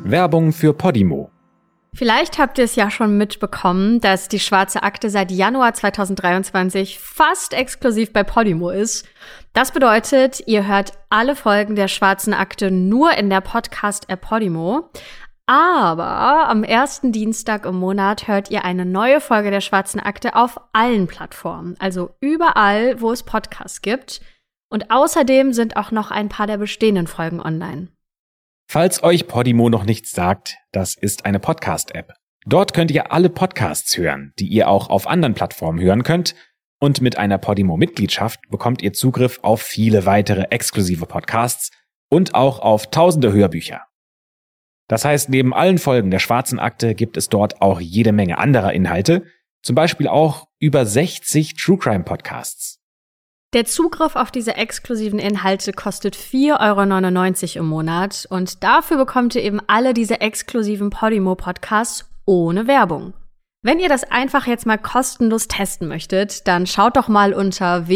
Werbung für Podimo. Vielleicht habt ihr es ja schon mitbekommen, dass die Schwarze Akte seit Januar 2023 fast exklusiv bei Podimo ist. Das bedeutet, ihr hört alle Folgen der Schwarzen Akte nur in der Podcast-App Podimo. Aber am ersten Dienstag im Monat hört ihr eine neue Folge der Schwarzen Akte auf allen Plattformen, also überall, wo es Podcasts gibt. Und außerdem sind auch noch ein paar der bestehenden Folgen online. Falls euch Podimo noch nichts sagt, das ist eine Podcast-App. Dort könnt ihr alle Podcasts hören, die ihr auch auf anderen Plattformen hören könnt. Und mit einer Podimo-Mitgliedschaft bekommt ihr Zugriff auf viele weitere exklusive Podcasts und auch auf tausende Hörbücher. Das heißt, neben allen Folgen der Schwarzen Akte gibt es dort auch jede Menge anderer Inhalte, zum Beispiel auch über 60 True-Crime-Podcasts. Der Zugriff auf diese exklusiven Inhalte kostet 4,99 € im Monat und dafür bekommt ihr eben alle diese exklusiven Podimo-Podcasts ohne Werbung. Wenn ihr das einfach jetzt mal kostenlos testen möchtet, dann schaut doch mal unter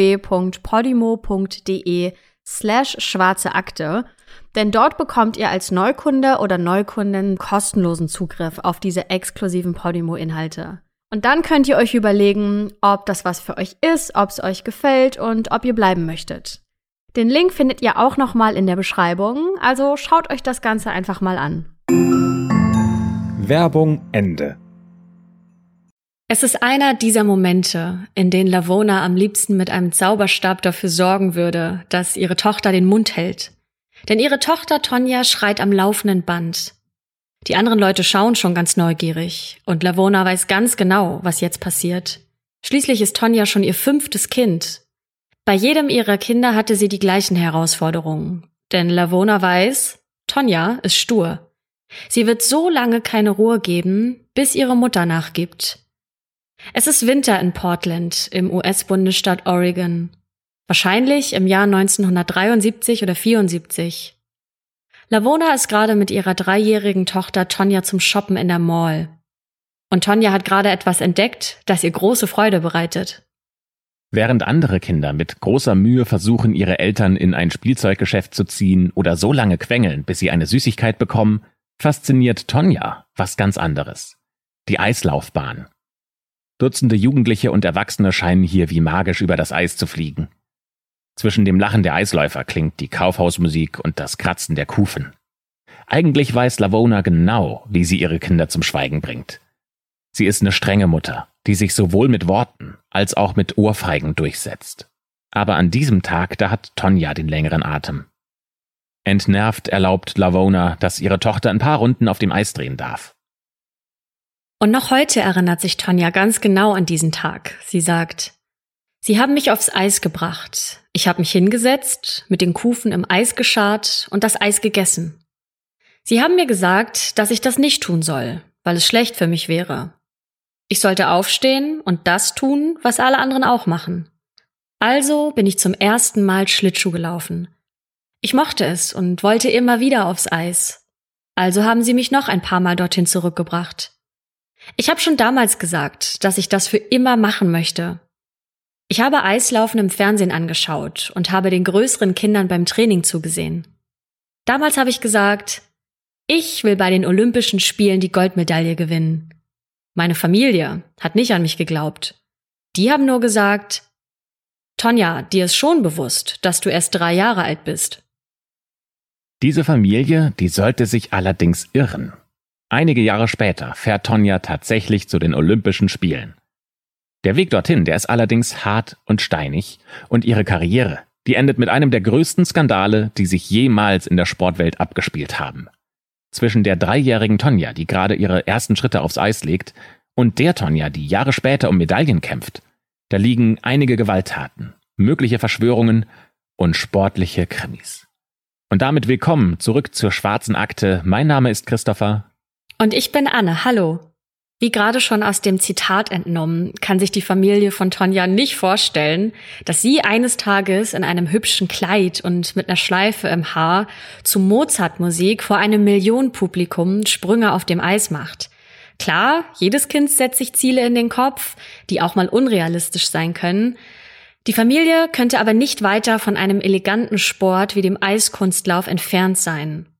www.podimo.de/schwarzeakte, denn dort bekommt ihr als Neukunde oder Neukundin kostenlosen Zugriff auf diese exklusiven Podimo-Inhalte. Und dann könnt ihr euch überlegen, ob das was für euch ist, ob es euch gefällt und ob ihr bleiben möchtet. Den Link findet ihr auch nochmal in der Beschreibung, also schaut euch das Ganze einfach mal an. Werbung Ende. Es ist einer dieser Momente, in denen Lavona am liebsten mit einem Zauberstab dafür sorgen würde, dass ihre Tochter den Mund hält. Denn ihre Tochter Tonja schreit am laufenden Band. Die anderen Leute schauen schon ganz neugierig und Lavona weiß ganz genau, was jetzt passiert. Schließlich ist Tonja schon ihr 5. Kind. Bei jedem ihrer Kinder hatte sie die gleichen Herausforderungen. Denn Lavona weiß, Tonja ist stur. Sie wird so lange keine Ruhe geben, bis ihre Mutter nachgibt. Es ist Winter in Portland, im US-Bundesstaat Oregon. Wahrscheinlich im Jahr 1973 oder 74. Lavona ist gerade mit ihrer 3-jährigen Tochter Tonja zum Shoppen in der Mall. Und Tonja hat gerade etwas entdeckt, das ihr große Freude bereitet. Während andere Kinder mit großer Mühe versuchen, ihre Eltern in ein Spielzeuggeschäft zu ziehen oder so lange quengeln, bis sie eine Süßigkeit bekommen, fasziniert Tonja was ganz anderes. Die Eislaufbahn. Dutzende Jugendliche und Erwachsene scheinen hier wie magisch über das Eis zu fliegen. Zwischen dem Lachen der Eisläufer klingt die Kaufhausmusik und das Kratzen der Kufen. Eigentlich weiß Lavona genau, wie sie ihre Kinder zum Schweigen bringt. Sie ist eine strenge Mutter, die sich sowohl mit Worten als auch mit Ohrfeigen durchsetzt. Aber an diesem Tag, da hat Tonja den längeren Atem. Entnervt erlaubt Lavona, dass ihre Tochter ein paar Runden auf dem Eis drehen darf. Und noch heute erinnert sich Tonja ganz genau an diesen Tag. Sie sagt: Sie haben mich aufs Eis gebracht. Ich habe mich hingesetzt, mit den Kufen im Eis geschart und das Eis gegessen. Sie haben mir gesagt, dass ich das nicht tun soll, weil es schlecht für mich wäre. Ich sollte aufstehen und das tun, was alle anderen auch machen. Also bin ich zum ersten Mal Schlittschuh gelaufen. Ich mochte es und wollte immer wieder aufs Eis. Also haben sie mich noch ein paar Mal dorthin zurückgebracht. Ich habe schon damals gesagt, dass ich das für immer machen möchte. Ich habe Eislaufen im Fernsehen angeschaut und habe den größeren Kindern beim Training zugesehen. Damals habe ich gesagt, ich will bei den Olympischen Spielen die Goldmedaille gewinnen. Meine Familie hat nicht an mich geglaubt. Die haben nur gesagt, Tonja, dir ist schon bewusst, dass du erst 3 Jahre alt bist. Diese Familie, die sollte sich allerdings irren. Einige Jahre später fährt Tonja tatsächlich zu den Olympischen Spielen. Der Weg dorthin, der ist allerdings hart und steinig und ihre Karriere, die endet mit einem der größten Skandale, die sich jemals in der Sportwelt abgespielt haben. Zwischen der 3-jährigen Tonja, die gerade ihre ersten Schritte aufs Eis legt, und der Tonja, die Jahre später um Medaillen kämpft, da liegen einige Gewalttaten, mögliche Verschwörungen und sportliche Krimis. Und damit willkommen zurück zur Schwarzen Akte. Mein Name ist Christopher. Und ich bin Anne. Hallo. Wie gerade schon aus dem Zitat entnommen, kann sich die Familie von Tonja nicht vorstellen, dass sie eines Tages in einem hübschen Kleid und mit einer Schleife im Haar zu Mozart-Musik vor einem Millionenpublikum Sprünge auf dem Eis macht. Klar, jedes Kind setzt sich Ziele in den Kopf, die auch mal unrealistisch sein können. Die Familie könnte aber nicht weiter von einem eleganten Sport wie dem Eiskunstlauf entfernt sein.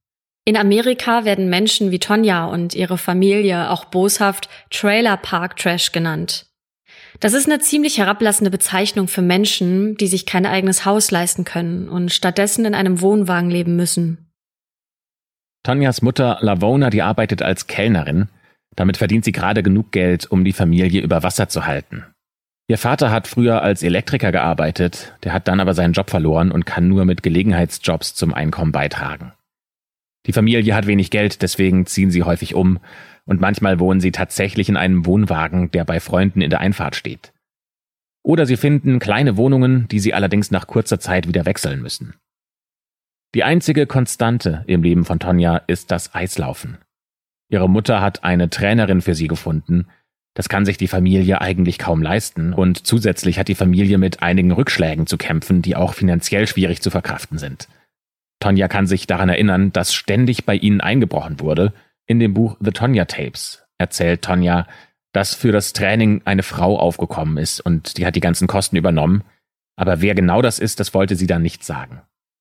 In Amerika werden Menschen wie Tonja und ihre Familie auch boshaft Trailer Park Trash genannt. Das ist eine ziemlich herablassende Bezeichnung für Menschen, die sich kein eigenes Haus leisten können und stattdessen in einem Wohnwagen leben müssen. Tonjas Mutter Lavona, die arbeitet als Kellnerin. Damit verdient sie gerade genug Geld, um die Familie über Wasser zu halten. Ihr Vater hat früher als Elektriker gearbeitet, der hat dann aber seinen Job verloren und kann nur mit Gelegenheitsjobs zum Einkommen beitragen. Die Familie hat wenig Geld, deswegen ziehen sie häufig um und manchmal wohnen sie tatsächlich in einem Wohnwagen, der bei Freunden in der Einfahrt steht. Oder sie finden kleine Wohnungen, die sie allerdings nach kurzer Zeit wieder wechseln müssen. Die einzige Konstante im Leben von Tonja ist das Eislaufen. Ihre Mutter hat eine Trainerin für sie gefunden. Das kann sich die Familie eigentlich kaum leisten und zusätzlich hat die Familie mit einigen Rückschlägen zu kämpfen, die auch finanziell schwierig zu verkraften sind. Tonja kann sich daran erinnern, dass ständig bei ihnen eingebrochen wurde. In dem Buch The Tonja Tapes erzählt Tonja, dass für das Training eine Frau aufgekommen ist und die hat die ganzen Kosten übernommen. Aber wer genau das ist, das wollte sie dann nicht sagen.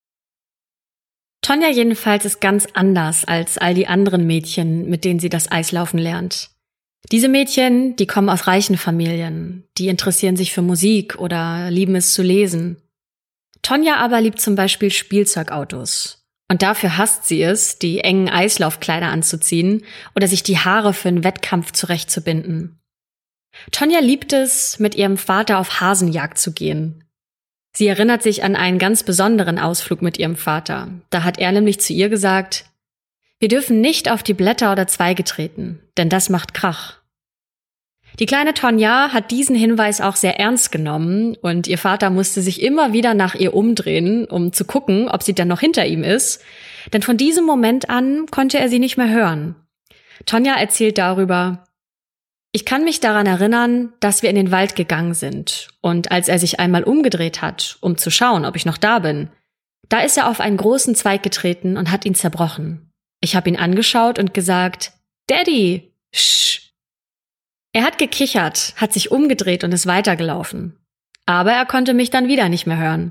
Tonja jedenfalls ist ganz anders als all die anderen Mädchen, mit denen sie das Eislaufen lernt. Diese Mädchen, die kommen aus reichen Familien, die interessieren sich für Musik oder lieben es zu lesen. Tonja aber liebt zum Beispiel Spielzeugautos. Und dafür hasst sie es, die engen Eislaufkleider anzuziehen oder sich die Haare für einen Wettkampf zurechtzubinden. Tonja liebt es, mit ihrem Vater auf Hasenjagd zu gehen. Sie erinnert sich an einen ganz besonderen Ausflug mit ihrem Vater. Da hat er nämlich zu ihr gesagt: Wir dürfen nicht auf die Blätter oder Zweige treten, denn das macht Krach. Die kleine Tonja hat diesen Hinweis auch sehr ernst genommen und ihr Vater musste sich immer wieder nach ihr umdrehen, um zu gucken, ob sie denn noch hinter ihm ist, denn von diesem Moment an konnte er sie nicht mehr hören. Tonja erzählt darüber: Ich kann mich daran erinnern, dass wir in den Wald gegangen sind und als er sich einmal umgedreht hat, um zu schauen, ob ich noch da bin, da ist er auf einen großen Zweig getreten und hat ihn zerbrochen. Ich habe ihn angeschaut und gesagt: Daddy, sch. Er hat gekichert, hat sich umgedreht und ist weitergelaufen. Aber er konnte mich dann wieder nicht mehr hören.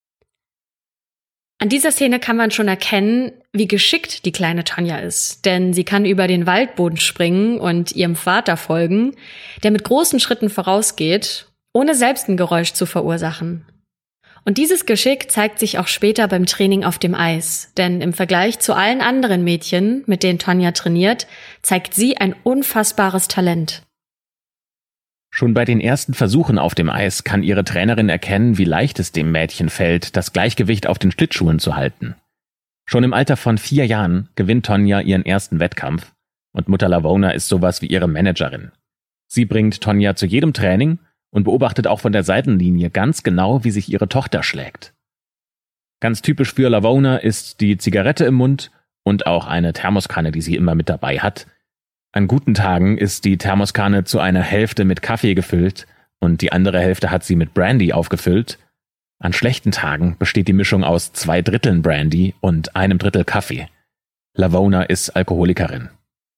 An dieser Szene kann man schon erkennen, wie geschickt die kleine Tonja ist, denn sie kann über den Waldboden springen und ihrem Vater folgen, der mit großen Schritten vorausgeht, ohne selbst ein Geräusch zu verursachen. Und dieses Geschick zeigt sich auch später beim Training auf dem Eis, denn im Vergleich zu allen anderen Mädchen, mit denen Tonja trainiert, zeigt sie ein unfassbares Talent. Schon bei den ersten Versuchen auf dem Eis kann ihre Trainerin erkennen, wie leicht es dem Mädchen fällt, das Gleichgewicht auf den Schlittschuhen zu halten. Schon im Alter von 4 Jahren gewinnt Tonja ihren ersten Wettkampf und Mutter Lavona ist sowas wie ihre Managerin. Sie bringt Tonja zu jedem Training und beobachtet auch von der Seitenlinie ganz genau, wie sich ihre Tochter schlägt. Ganz typisch für Lavona ist die Zigarette im Mund und auch eine Thermoskanne, die sie immer mit dabei hat. An guten Tagen ist die Thermoskanne zu einer Hälfte mit Kaffee gefüllt und die andere Hälfte hat sie mit Brandy aufgefüllt. An schlechten Tagen besteht die Mischung aus 2/3 Brandy und 1/3 Kaffee. Lavona ist Alkoholikerin.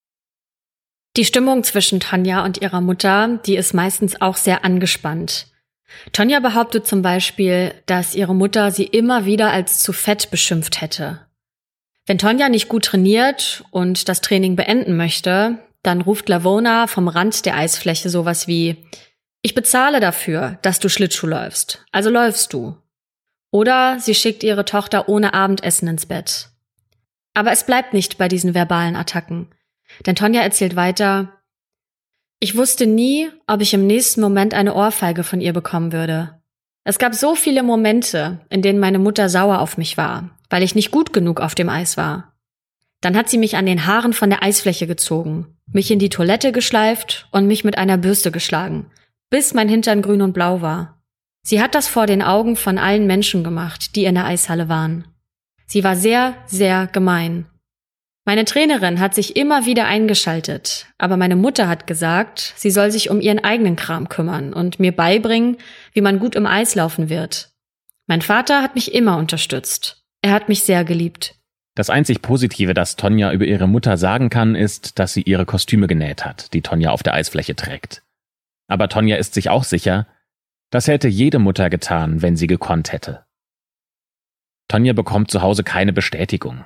Die Stimmung zwischen Tonja und ihrer Mutter, die ist meistens auch sehr angespannt. Tonja behauptet zum Beispiel, dass ihre Mutter sie immer wieder als zu fett beschimpft hätte. Wenn Tonja nicht gut trainiert und das Training beenden möchte, dann ruft Lavona vom Rand der Eisfläche sowas wie: Ich bezahle dafür, dass du Schlittschuh läufst, also läufst du. Oder sie schickt ihre Tochter ohne Abendessen ins Bett. Aber es bleibt nicht bei diesen verbalen Attacken. Denn Tonja erzählt weiter: Ich wusste nie, ob ich im nächsten Moment eine Ohrfeige von ihr bekommen würde. Es gab so viele Momente, in denen meine Mutter sauer auf mich war, weil ich nicht gut genug auf dem Eis war. Dann hat sie mich an den Haaren von der Eisfläche gezogen, mich in die Toilette geschleift und mich mit einer Bürste geschlagen, bis mein Hintern grün und blau war. Sie hat das vor den Augen von allen Menschen gemacht, die in der Eishalle waren. Sie war sehr, sehr gemein. Meine Trainerin hat sich immer wieder eingeschaltet, aber meine Mutter hat gesagt, sie soll sich um ihren eigenen Kram kümmern und mir beibringen, wie man gut im Eis laufen wird. Mein Vater hat mich immer unterstützt. Er hat mich sehr geliebt. Das einzig Positive, das Tonja über ihre Mutter sagen kann, ist, dass sie ihre Kostüme genäht hat, die Tonja auf der Eisfläche trägt. Aber Tonja ist sich auch sicher, das hätte jede Mutter getan, wenn sie gekonnt hätte. Tonja bekommt zu Hause keine Bestätigung.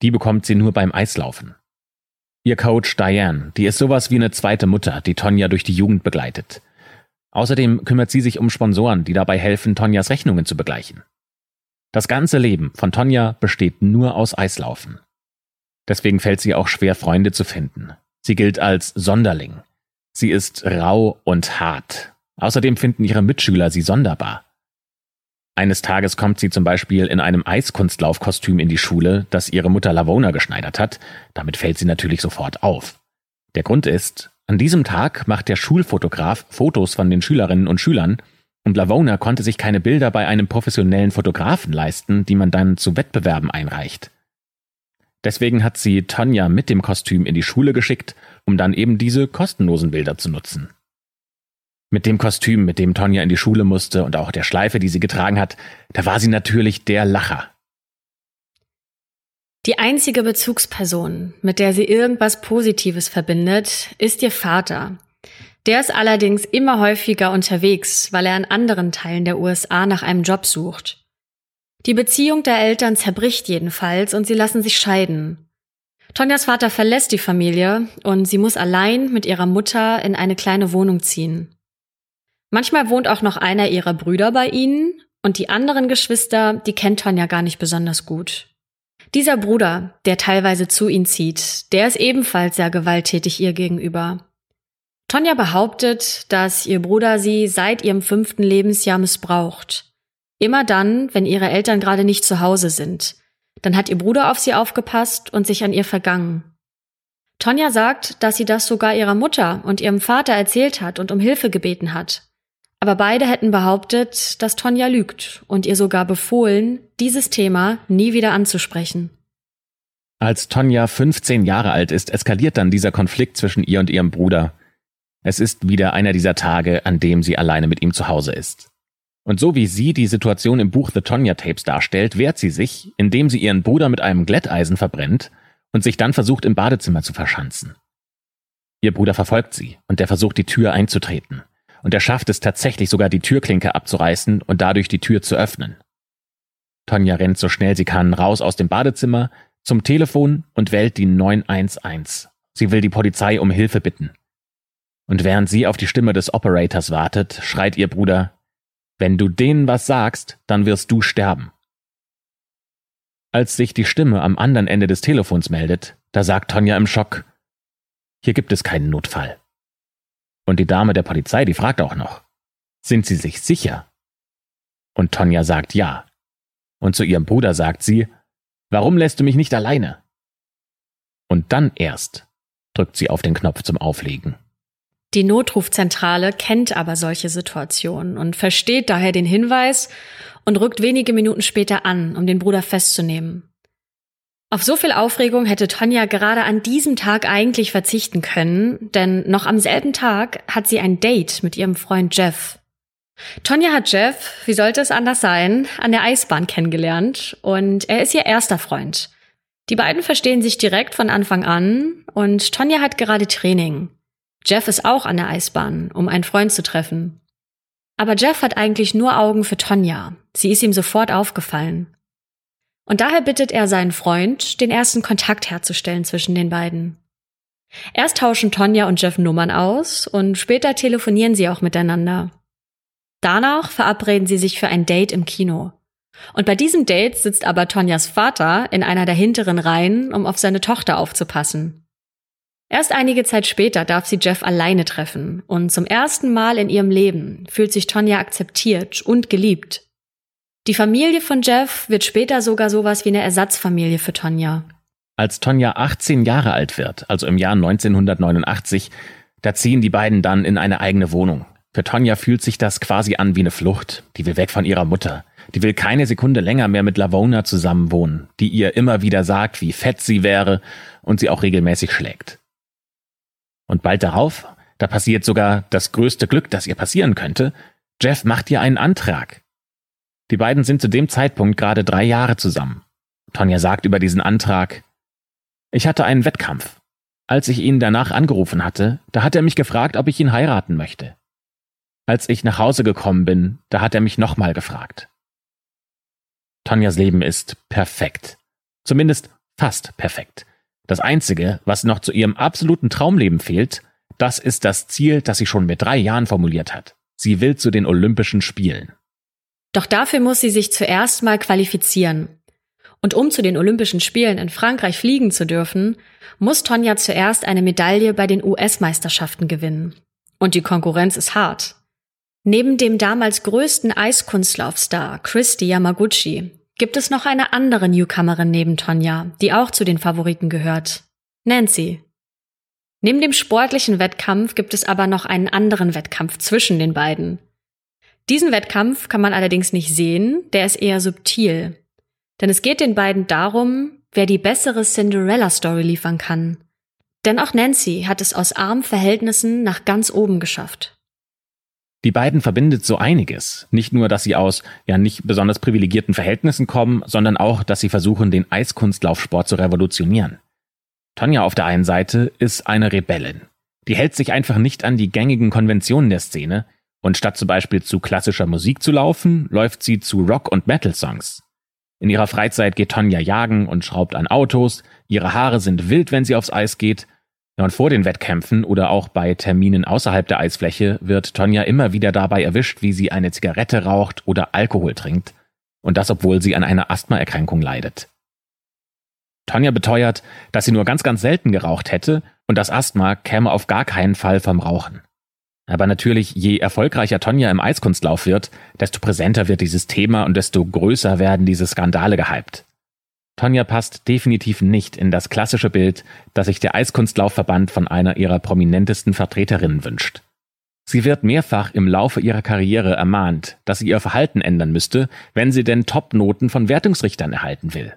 Die bekommt sie nur beim Eislaufen. Ihr Coach Diane, die ist sowas wie eine zweite Mutter, die Tonja durch die Jugend begleitet. Außerdem kümmert sie sich um Sponsoren, die dabei helfen, Tonjas Rechnungen zu begleichen. Das ganze Leben von Tonja besteht nur aus Eislaufen. Deswegen fällt sie auch schwer, Freunde zu finden. Sie gilt als Sonderling. Sie ist rau und hart. Außerdem finden ihre Mitschüler sie sonderbar. Eines Tages kommt sie zum Beispiel in einem Eiskunstlaufkostüm in die Schule, das ihre Mutter Lavona geschneidert hat. Damit fällt sie natürlich sofort auf. Der Grund ist, an diesem Tag macht der Schulfotograf Fotos von den Schülerinnen und Schülern und Lavona konnte sich keine Bilder bei einem professionellen Fotografen leisten, die man dann zu Wettbewerben einreicht. Deswegen hat sie Tonja mit dem Kostüm in die Schule geschickt, um dann eben diese kostenlosen Bilder zu nutzen. Mit dem Kostüm, mit dem Tonja in die Schule musste und auch der Schleife, die sie getragen hat, da war sie natürlich der Lacher. Die einzige Bezugsperson, mit der sie irgendwas Positives verbindet, ist ihr Vater. Der ist allerdings immer häufiger unterwegs, weil er in anderen Teilen der USA nach einem Job sucht. Die Beziehung der Eltern zerbricht jedenfalls und sie lassen sich scheiden. Tonjas Vater verlässt die Familie und sie muss allein mit ihrer Mutter in eine kleine Wohnung ziehen. Manchmal wohnt auch noch einer ihrer Brüder bei ihnen und die anderen Geschwister, die kennt Tonja gar nicht besonders gut. Dieser Bruder, der teilweise zu ihnen zieht, der ist ebenfalls sehr gewalttätig ihr gegenüber. Tonja behauptet, dass ihr Bruder sie seit ihrem 5. Lebensjahr missbraucht. Immer dann, wenn ihre Eltern gerade nicht zu Hause sind. Dann hat ihr Bruder auf sie aufgepasst und sich an ihr vergangen. Tonja sagt, dass sie das sogar ihrer Mutter und ihrem Vater erzählt hat und um Hilfe gebeten hat. Aber beide hätten behauptet, dass Tonja lügt und ihr sogar befohlen, dieses Thema nie wieder anzusprechen. Als Tonja 15 Jahre alt ist, eskaliert dann dieser Konflikt zwischen ihr und ihrem Bruder. Es ist wieder einer dieser Tage, an dem sie alleine mit ihm zu Hause ist. Und so wie sie die Situation im Buch The Tonja Tapes darstellt, wehrt sie sich, indem sie ihren Bruder mit einem Glätteisen verbrennt und sich dann versucht, im Badezimmer zu verschanzen. Ihr Bruder verfolgt sie und er versucht, die Tür einzutreten. Und er schafft es tatsächlich sogar, die Türklinke abzureißen und dadurch die Tür zu öffnen. Tonja rennt so schnell sie kann raus aus dem Badezimmer, zum Telefon und wählt die 911. Sie will die Polizei um Hilfe bitten. Und während sie auf die Stimme des Operators wartet, schreit ihr Bruder: „Wenn du denen was sagst, dann wirst du sterben." Als sich die Stimme am anderen Ende des Telefons meldet, da sagt Tonja im Schock: „Hier gibt es keinen Notfall." Und die Dame der Polizei, die fragt auch noch: „Sind Sie sich sicher?" Und Tonja sagt ja. Und zu ihrem Bruder sagt sie: „Warum lässt du mich nicht alleine?" Und dann erst drückt sie auf den Knopf zum Auflegen. Die Notrufzentrale kennt aber solche Situationen und versteht daher den Hinweis und rückt wenige Minuten später an, um den Bruder festzunehmen. Auf so viel Aufregung hätte Tonja gerade an diesem Tag eigentlich verzichten können, denn noch am selben Tag hat sie ein Date mit ihrem Freund Jeff. Tonja hat Jeff, wie sollte es anders sein, an der Eisbahn kennengelernt und er ist ihr erster Freund. Die beiden verstehen sich direkt von Anfang an und Tonja hat gerade Training. Jeff ist auch an der Eisbahn, um einen Freund zu treffen. Aber Jeff hat eigentlich nur Augen für Tonja. Sie ist ihm sofort aufgefallen. Und daher bittet er seinen Freund, den ersten Kontakt herzustellen zwischen den beiden. Erst tauschen Tonja und Jeff Nummern aus und später telefonieren sie auch miteinander. Danach verabreden sie sich für ein Date im Kino. Und bei diesem Date sitzt aber Tonjas Vater in einer der hinteren Reihen, um auf seine Tochter aufzupassen. Erst einige Zeit später darf sie Jeff alleine treffen und zum ersten Mal in ihrem Leben fühlt sich Tonja akzeptiert und geliebt. Die Familie von Jeff wird später sogar sowas wie eine Ersatzfamilie für Tonja. Als Tonja 18 Jahre alt wird, also im Jahr 1989, da ziehen die beiden dann in eine eigene Wohnung. Für Tonja fühlt sich das quasi an wie eine Flucht. Die will weg von ihrer Mutter. Die will keine Sekunde länger mehr mit Lavona zusammenwohnen, die ihr immer wieder sagt, wie fett sie wäre und sie auch regelmäßig schlägt. Und bald darauf, da passiert sogar das größte Glück, das ihr passieren könnte. Jeff macht ihr einen Antrag. Die beiden sind zu dem Zeitpunkt gerade 3 Jahre zusammen. Tonja sagt über diesen Antrag: „Ich hatte einen Wettkampf. Als ich ihn danach angerufen hatte, da hat er mich gefragt, ob ich ihn heiraten möchte. Als ich nach Hause gekommen bin, da hat er mich nochmal gefragt." Tonjas Leben ist perfekt. Zumindest Fast perfekt. Das Einzige, was noch zu ihrem absoluten Traumleben fehlt, das ist das Ziel, das sie schon mit 3 Jahren formuliert hat. Sie will zu den Olympischen Spielen. Doch dafür muss sie sich zuerst mal qualifizieren. Und um zu den Olympischen Spielen in Frankreich fliegen zu dürfen, muss Tonja zuerst eine Medaille bei den US-Meisterschaften gewinnen. Und die Konkurrenz ist hart. Neben dem damals größten Eiskunstlaufstar Kristi Yamaguchi gibt es noch eine andere Newcomerin neben Tonja, die auch zu den Favoriten gehört. Nancy. Neben dem sportlichen Wettkampf gibt es aber noch einen anderen Wettkampf zwischen den beiden. Diesen Wettkampf kann man allerdings nicht sehen, der ist eher subtil. Denn es geht den beiden darum, wer die bessere Cinderella-Story liefern kann. Denn auch Nancy hat es aus armen Verhältnissen nach ganz oben geschafft. Die beiden verbindet so einiges. Nicht nur, dass sie aus nicht besonders privilegierten Verhältnissen kommen, sondern auch, dass sie versuchen, den Eiskunstlaufsport zu revolutionieren. Tonja auf der einen Seite ist eine Rebellin. Die hält sich einfach nicht an die gängigen Konventionen der Szene und statt zum Beispiel zu klassischer Musik zu laufen, läuft sie zu Rock- und Metal-Songs. In ihrer Freizeit geht Tonja jagen und schraubt an Autos, ihre Haare sind wild, wenn sie aufs Eis geht. Und vor den Wettkämpfen oder auch bei Terminen außerhalb der Eisfläche wird Tonja immer wieder dabei erwischt, wie sie eine Zigarette raucht oder Alkohol trinkt. Und das, obwohl sie an einer Asthmaerkrankung leidet. Tonja beteuert, dass sie nur ganz, ganz selten geraucht hätte und das Asthma käme auf gar keinen Fall vom Rauchen. Aber natürlich, je erfolgreicher Tonja im Eiskunstlauf wird, desto präsenter wird dieses Thema und desto größer werden diese Skandale gehypt. Tonja passt definitiv nicht in das klassische Bild, das sich der Eiskunstlaufverband von einer ihrer prominentesten Vertreterinnen wünscht. Sie wird mehrfach im Laufe ihrer Karriere ermahnt, dass sie ihr Verhalten ändern müsste, wenn sie denn Top-Noten von Wertungsrichtern erhalten will.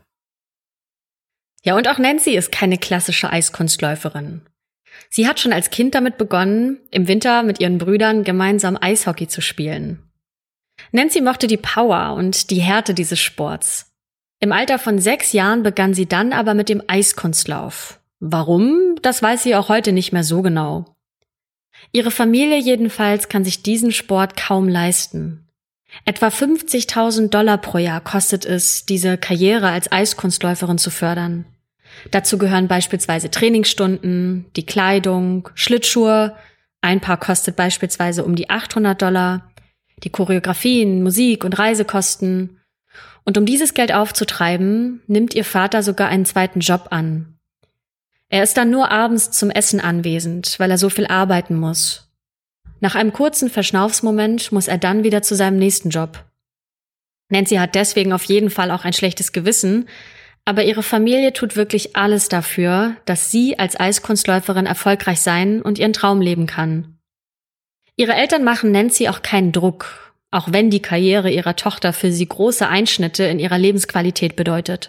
Ja, und auch Nancy ist keine klassische Eiskunstläuferin. Sie hat schon als Kind damit begonnen, im Winter mit ihren Brüdern gemeinsam Eishockey zu spielen. Nancy mochte die Power und die Härte dieses Sports. Im Alter von 6 Jahren begann sie dann aber mit dem Eiskunstlauf. Warum? Das weiß sie auch heute nicht mehr so genau. Ihre Familie jedenfalls kann sich diesen Sport kaum leisten. Etwa $50.000 pro Jahr kostet es, diese Karriere als Eiskunstläuferin zu fördern. Dazu gehören beispielsweise Trainingsstunden, die Kleidung, Schlittschuhe. Ein Paar kostet beispielsweise um die $800, die Choreografien, Musik und Reisekosten. Und um dieses Geld aufzutreiben, nimmt ihr Vater sogar einen zweiten Job an. Er ist dann nur abends zum Essen anwesend, weil er so viel arbeiten muss. Nach einem kurzen Verschnaufsmoment muss er dann wieder zu seinem nächsten Job. Nancy hat deswegen auf jeden Fall auch ein schlechtes Gewissen, aber ihre Familie tut wirklich alles dafür, dass sie als Eiskunstläuferin erfolgreich sein und ihren Traum leben kann. Ihre Eltern machen Nancy auch keinen Druck, auch wenn die Karriere ihrer Tochter für sie große Einschnitte in ihrer Lebensqualität bedeutet.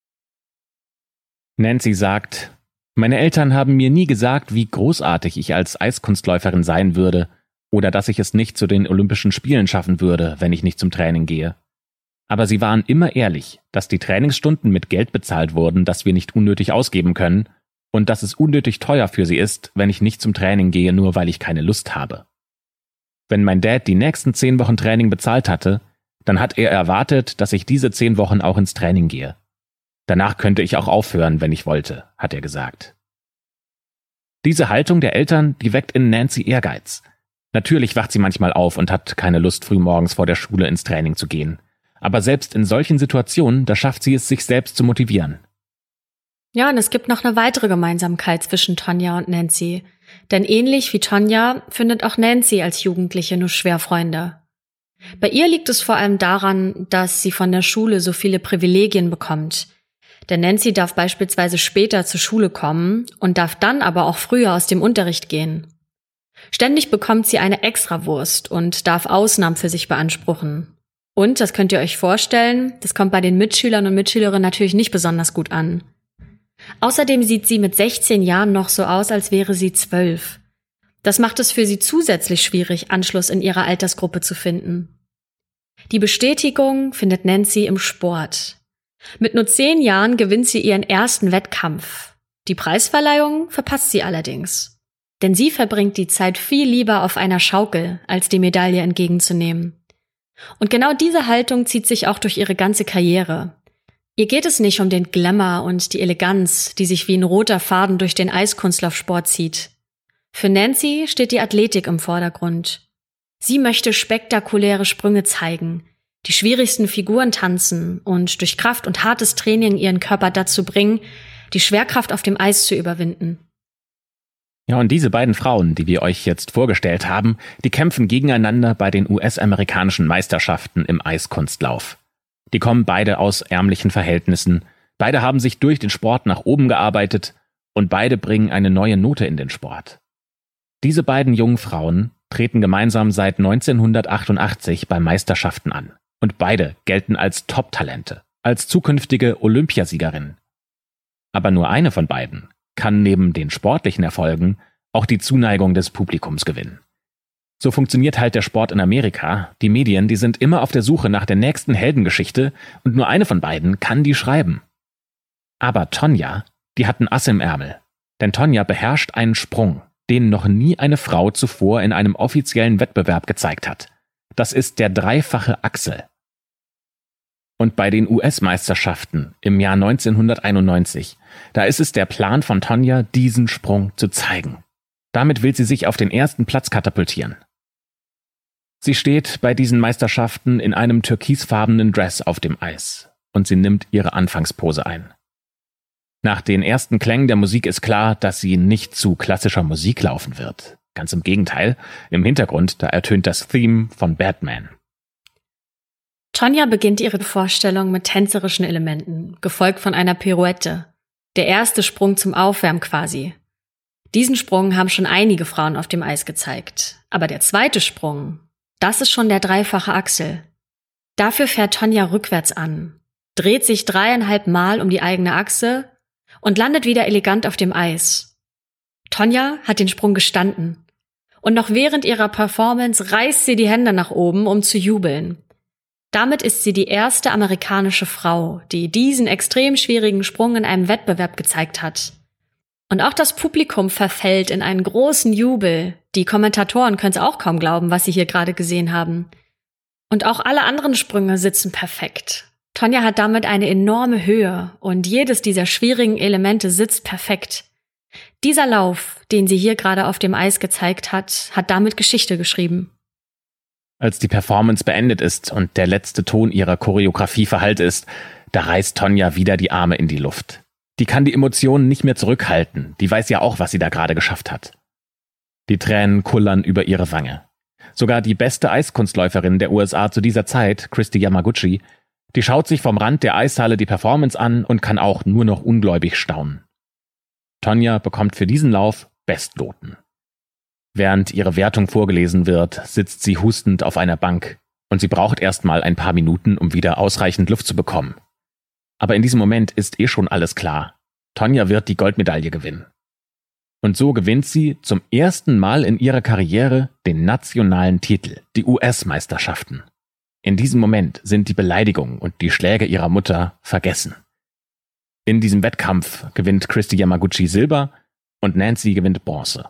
Nancy sagt: Meine Eltern haben mir nie gesagt, wie großartig ich als Eiskunstläuferin sein würde oder dass ich es nicht zu den Olympischen Spielen schaffen würde, wenn ich nicht zum Training gehe. Aber sie waren immer ehrlich, dass die Trainingsstunden mit Geld bezahlt wurden, das wir nicht unnötig ausgeben können und dass es unnötig teuer für sie ist, wenn ich nicht zum Training gehe, nur weil ich keine Lust habe. Wenn mein Dad die nächsten 10 Wochen Training bezahlt hatte, dann hat er erwartet, dass ich diese 10 Wochen auch ins Training gehe. Danach könnte ich auch aufhören, wenn ich wollte, hat er gesagt. Diese Haltung der Eltern, die weckt in Nancy Ehrgeiz. Natürlich wacht sie manchmal auf und hat keine Lust, frühmorgens vor der Schule ins Training zu gehen. Aber selbst in solchen Situationen, da schafft sie es, sich selbst zu motivieren. Ja, und es gibt noch eine weitere Gemeinsamkeit zwischen Tonja und Nancy. Denn ähnlich wie Tonja findet auch Nancy als Jugendliche nur schwer Freunde. Bei ihr liegt es vor allem daran, dass sie von der Schule so viele Privilegien bekommt. Denn Nancy darf beispielsweise später zur Schule kommen und darf dann aber auch früher aus dem Unterricht gehen. Ständig bekommt sie eine Extrawurst und darf Ausnahmen für sich beanspruchen. Und, das könnt ihr euch vorstellen, das kommt bei den Mitschülern und Mitschülerinnen natürlich nicht besonders gut an. Außerdem sieht sie mit 16 Jahren noch so aus, als wäre sie 12. Das macht es für sie zusätzlich schwierig, Anschluss in ihrer Altersgruppe zu finden. Die Bestätigung findet Nancy im Sport. Mit nur 10 Jahren gewinnt sie ihren ersten Wettkampf. Die Preisverleihung verpasst sie allerdings. Denn sie verbringt die Zeit viel lieber auf einer Schaukel, als die Medaille entgegenzunehmen. Und genau diese Haltung zieht sich auch durch ihre ganze Karriere. Ihr geht es nicht um den Glamour und die Eleganz, die sich wie ein roter Faden durch den Eiskunstlaufsport zieht. Für Nancy steht die Athletik im Vordergrund. Sie möchte spektakuläre Sprünge zeigen, die schwierigsten Figuren tanzen und durch Kraft und hartes Training ihren Körper dazu bringen, die Schwerkraft auf dem Eis zu überwinden. Ja, und diese beiden Frauen, die wir euch jetzt vorgestellt haben, die kämpfen gegeneinander bei den US-amerikanischen Meisterschaften im Eiskunstlauf. Die kommen beide aus ärmlichen Verhältnissen, beide haben sich durch den Sport nach oben gearbeitet und beide bringen eine neue Note in den Sport. Diese beiden jungen Frauen treten gemeinsam seit 1988 bei Meisterschaften an und beide gelten als Top-Talente, als zukünftige Olympiasiegerinnen. Aber nur eine von beiden kann neben den sportlichen Erfolgen auch die Zuneigung des Publikums gewinnen. So funktioniert halt der Sport in Amerika. Die Medien, die sind immer auf der Suche nach der nächsten Heldengeschichte und nur eine von beiden kann die schreiben. Aber Tonya, die hat ein Ass im Ärmel. Denn Tonya beherrscht einen Sprung, den noch nie eine Frau zuvor in einem offiziellen Wettbewerb gezeigt hat. Das ist der dreifache Axel. Und bei den US-Meisterschaften im Jahr 1991, da ist es der Plan von Tonya, diesen Sprung zu zeigen. Damit will sie sich auf den ersten Platz katapultieren. Sie steht bei diesen Meisterschaften in einem türkisfarbenen Dress auf dem Eis und sie nimmt ihre Anfangspose ein. Nach den ersten Klängen der Musik ist klar, dass sie nicht zu klassischer Musik laufen wird. Ganz im Gegenteil, im Hintergrund, da ertönt das Theme von Batman. Tonya beginnt ihre Vorstellung mit tänzerischen Elementen, gefolgt von einer Pirouette. Der erste Sprung zum Aufwärmen quasi. Diesen Sprung haben schon einige Frauen auf dem Eis gezeigt. Aber der zweite Sprung, das ist schon der dreifache Axel. Dafür fährt Tonya rückwärts an, dreht sich 3,5 Mal um die eigene Achse und landet wieder elegant auf dem Eis. Tonya hat den Sprung gestanden. Und noch während ihrer Performance reißt sie die Hände nach oben, um zu jubeln. Damit ist sie die erste amerikanische Frau, die diesen extrem schwierigen Sprung in einem Wettbewerb gezeigt hat. Und auch das Publikum verfällt in einen großen Jubel. Die Kommentatoren können es auch kaum glauben, was sie hier gerade gesehen haben. Und auch alle anderen Sprünge sitzen perfekt. Tonya hat damit eine enorme Höhe und jedes dieser schwierigen Elemente sitzt perfekt. Dieser Lauf, den sie hier gerade auf dem Eis gezeigt hat, hat damit Geschichte geschrieben. Als die Performance beendet ist und der letzte Ton ihrer Choreografie verhallt ist, da reißt Tonya wieder die Arme in die Luft. Die kann die Emotionen nicht mehr zurückhalten, die weiß ja auch, was sie da gerade geschafft hat. Die Tränen kullern über ihre Wange. Sogar die beste Eiskunstläuferin der USA zu dieser Zeit, Kristi Yamaguchi, die schaut sich vom Rand der Eishalle die Performance an und kann auch nur noch ungläubig staunen. Tonya bekommt für diesen Lauf Bestnoten. Während ihre Wertung vorgelesen wird, sitzt sie hustend auf einer Bank und sie braucht erstmal ein paar Minuten, um wieder ausreichend Luft zu bekommen. Aber in diesem Moment ist schon alles klar. Tonya wird die Goldmedaille gewinnen. Und so gewinnt sie zum ersten Mal in ihrer Karriere den nationalen Titel, die US-Meisterschaften. In diesem Moment sind die Beleidigungen und die Schläge ihrer Mutter vergessen. In diesem Wettkampf gewinnt Kristi Yamaguchi Silber und Nancy gewinnt Bronze.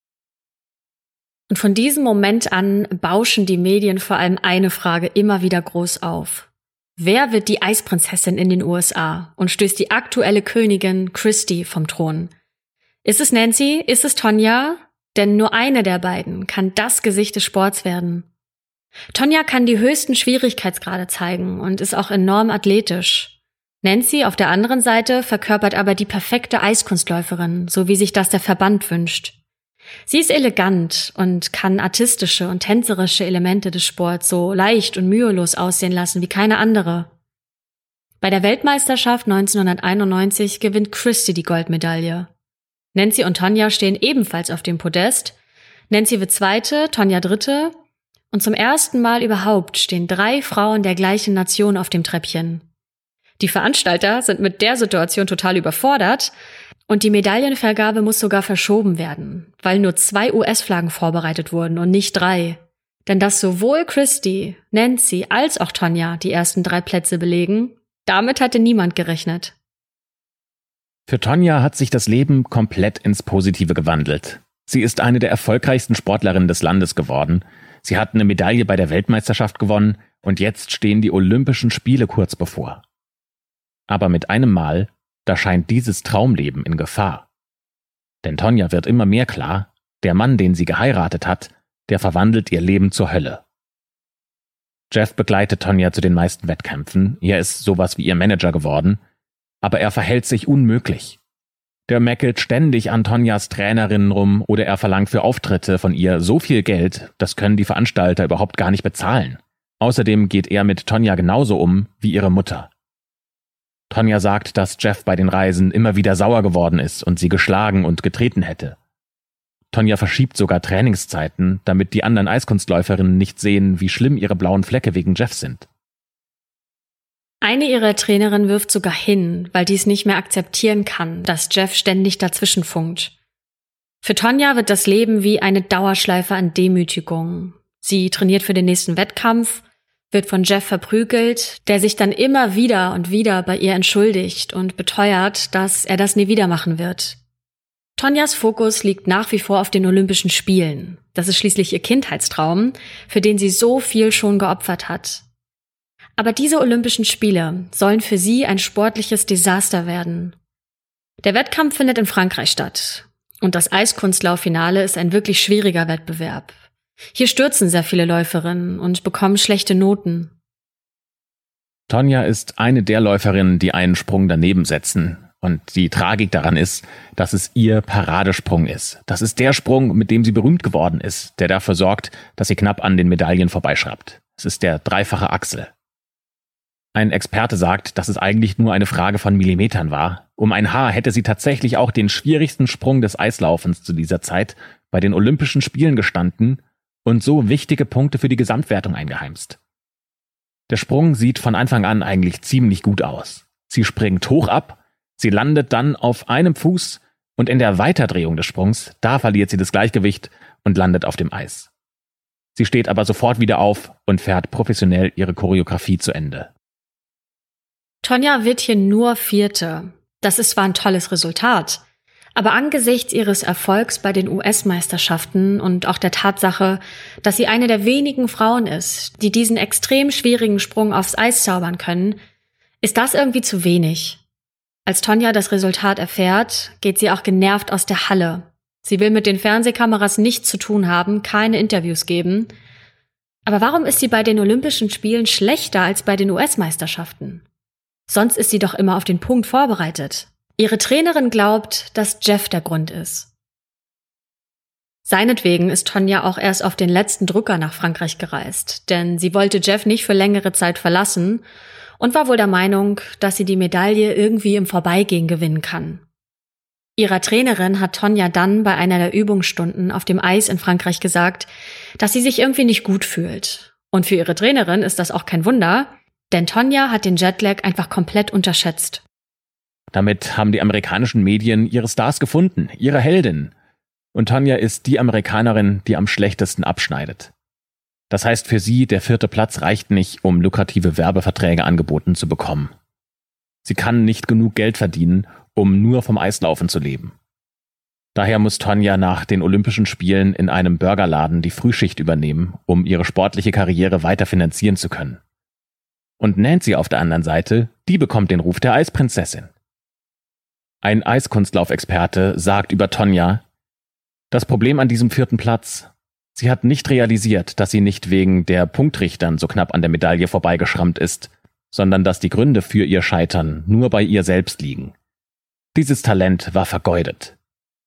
Und von diesem Moment an bauschen die Medien vor allem eine Frage immer wieder groß auf. Wer wird die Eisprinzessin in den USA und stößt die aktuelle Königin Kristi vom Thron? Ist es Nancy? Ist es Tonya? Denn nur eine der beiden kann das Gesicht des Sports werden. Tonya kann die höchsten Schwierigkeitsgrade zeigen und ist auch enorm athletisch. Nancy auf der anderen Seite verkörpert aber die perfekte Eiskunstläuferin, so wie sich das der Verband wünscht. Sie ist elegant und kann artistische und tänzerische Elemente des Sports so leicht und mühelos aussehen lassen wie keine andere. Bei der Weltmeisterschaft 1991 gewinnt Kristi die Goldmedaille. Nancy und Tonya stehen ebenfalls auf dem Podest. Nancy wird Zweite, Tonya Dritte. Und zum ersten Mal überhaupt stehen 3 Frauen der gleichen Nation auf dem Treppchen. Die Veranstalter sind mit der Situation total überfordert und die Medaillenvergabe muss sogar verschoben werden, weil nur 2 US-Flaggen vorbereitet wurden und nicht 3. Denn dass sowohl Kristi, Nancy als auch Tonya die ersten 3 Plätze belegen, damit hatte niemand gerechnet. Für Tonya hat sich das Leben komplett ins Positive gewandelt. Sie ist eine der erfolgreichsten Sportlerinnen des Landes geworden. Sie hat eine Medaille bei der Weltmeisterschaft gewonnen und jetzt stehen die Olympischen Spiele kurz bevor. Aber mit einem Mal, da scheint dieses Traumleben in Gefahr. Denn Tonja wird immer mehr klar, der Mann, den sie geheiratet hat, der verwandelt ihr Leben zur Hölle. Jeff begleitet Tonja zu den meisten Wettkämpfen, er ist sowas wie ihr Manager geworden, aber er verhält sich unmöglich. Der meckelt ständig an Tonjas Trainerinnen rum oder er verlangt für Auftritte von ihr so viel Geld, das können die Veranstalter überhaupt gar nicht bezahlen. Außerdem geht er mit Tonja genauso um wie ihre Mutter. Tonja sagt, dass Jeff bei den Reisen immer wieder sauer geworden ist und sie geschlagen und getreten hätte. Tonja verschiebt sogar Trainingszeiten, damit die anderen Eiskunstläuferinnen nicht sehen, wie schlimm ihre blauen Flecke wegen Jeff sind. Eine ihrer Trainerinnen wirft sogar hin, weil die es nicht mehr akzeptieren kann, dass Jeff ständig dazwischen funkt. Für Tonja wird das Leben wie eine Dauerschleife an Demütigung. Sie trainiert für den nächsten Wettkampf, wird von Jeff verprügelt, der sich dann immer wieder und wieder bei ihr entschuldigt und beteuert, dass er das nie wieder machen wird. Tonjas Fokus liegt nach wie vor auf den Olympischen Spielen. Das ist schließlich ihr Kindheitstraum, für den sie so viel schon geopfert hat. Aber diese Olympischen Spiele sollen für sie ein sportliches Desaster werden. Der Wettkampf findet in Frankreich statt. Und das Eiskunstlauffinale ist ein wirklich schwieriger Wettbewerb. Hier stürzen sehr viele Läuferinnen und bekommen schlechte Noten. Tonja ist eine der Läuferinnen, die einen Sprung daneben setzen. Und die Tragik daran ist, dass es ihr Paradesprung ist. Das ist der Sprung, mit dem sie berühmt geworden ist, der dafür sorgt, dass sie knapp an den Medaillen vorbeischraubt. Es ist der dreifache Axel. Ein Experte sagt, dass es eigentlich nur eine Frage von Millimetern war. Um ein Haar hätte sie tatsächlich auch den schwierigsten Sprung des Eislaufens zu dieser Zeit bei den Olympischen Spielen gestanden und so wichtige Punkte für die Gesamtwertung eingeheimst. Der Sprung sieht von Anfang an eigentlich ziemlich gut aus. Sie springt hoch ab, sie landet dann auf einem Fuß und in der Weiterdrehung des Sprungs, da verliert sie das Gleichgewicht und landet auf dem Eis. Sie steht aber sofort wieder auf und fährt professionell ihre Choreografie zu Ende. Tonja wird hier nur Vierte. Das ist zwar ein tolles Resultat, aber angesichts ihres Erfolgs bei den US-Meisterschaften und auch der Tatsache, dass sie eine der wenigen Frauen ist, die diesen extrem schwierigen Sprung aufs Eis zaubern können, ist das irgendwie zu wenig. Als Tonja das Resultat erfährt, geht sie auch genervt aus der Halle. Sie will mit den Fernsehkameras nichts zu tun haben, keine Interviews geben. Aber warum ist sie bei den Olympischen Spielen schlechter als bei den US-Meisterschaften? Sonst ist sie doch immer auf den Punkt vorbereitet. Ihre Trainerin glaubt, dass Jeff der Grund ist. Seinetwegen ist Tonja auch erst auf den letzten Drücker nach Frankreich gereist, denn sie wollte Jeff nicht für längere Zeit verlassen und war wohl der Meinung, dass sie die Medaille irgendwie im Vorbeigehen gewinnen kann. Ihrer Trainerin hat Tonja dann bei einer der Übungsstunden auf dem Eis in Frankreich gesagt, dass sie sich irgendwie nicht gut fühlt. Und für ihre Trainerin ist das auch kein Wunder, denn Tonja hat den Jetlag einfach komplett unterschätzt. Damit haben die amerikanischen Medien ihre Stars gefunden, ihre Heldin. Und Tonja ist die Amerikanerin, die am schlechtesten abschneidet. Das heißt für sie, der 4. Platz reicht nicht, um lukrative Werbeverträge angeboten zu bekommen. Sie kann nicht genug Geld verdienen, um nur vom Eislaufen zu leben. Daher muss Tonja nach den Olympischen Spielen in einem Burgerladen die Frühschicht übernehmen, um ihre sportliche Karriere weiter finanzieren zu können. Und Nancy auf der anderen Seite, die bekommt den Ruf der Eisprinzessin. Ein Eiskunstlaufexperte sagt über Tonja: Das Problem an diesem 4. Platz: Sie hat nicht realisiert, dass sie nicht wegen der Punktrichtern so knapp an der Medaille vorbeigeschrammt ist, sondern dass die Gründe für ihr Scheitern nur bei ihr selbst liegen. Dieses Talent war vergeudet.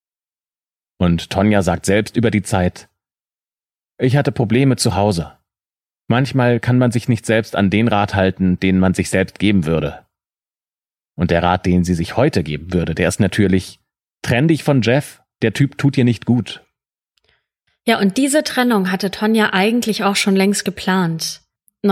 Und Tonja sagt selbst über die Zeit: Ich hatte Probleme zu Hause. Manchmal kann man sich nicht selbst an den Rat halten, den man sich selbst geben würde. Und der Rat, den sie sich heute geben würde, der ist natürlich: Trenn dich von Jeff, der Typ tut dir nicht gut. Ja, und diese Trennung hatte Tonja eigentlich auch schon längst geplant.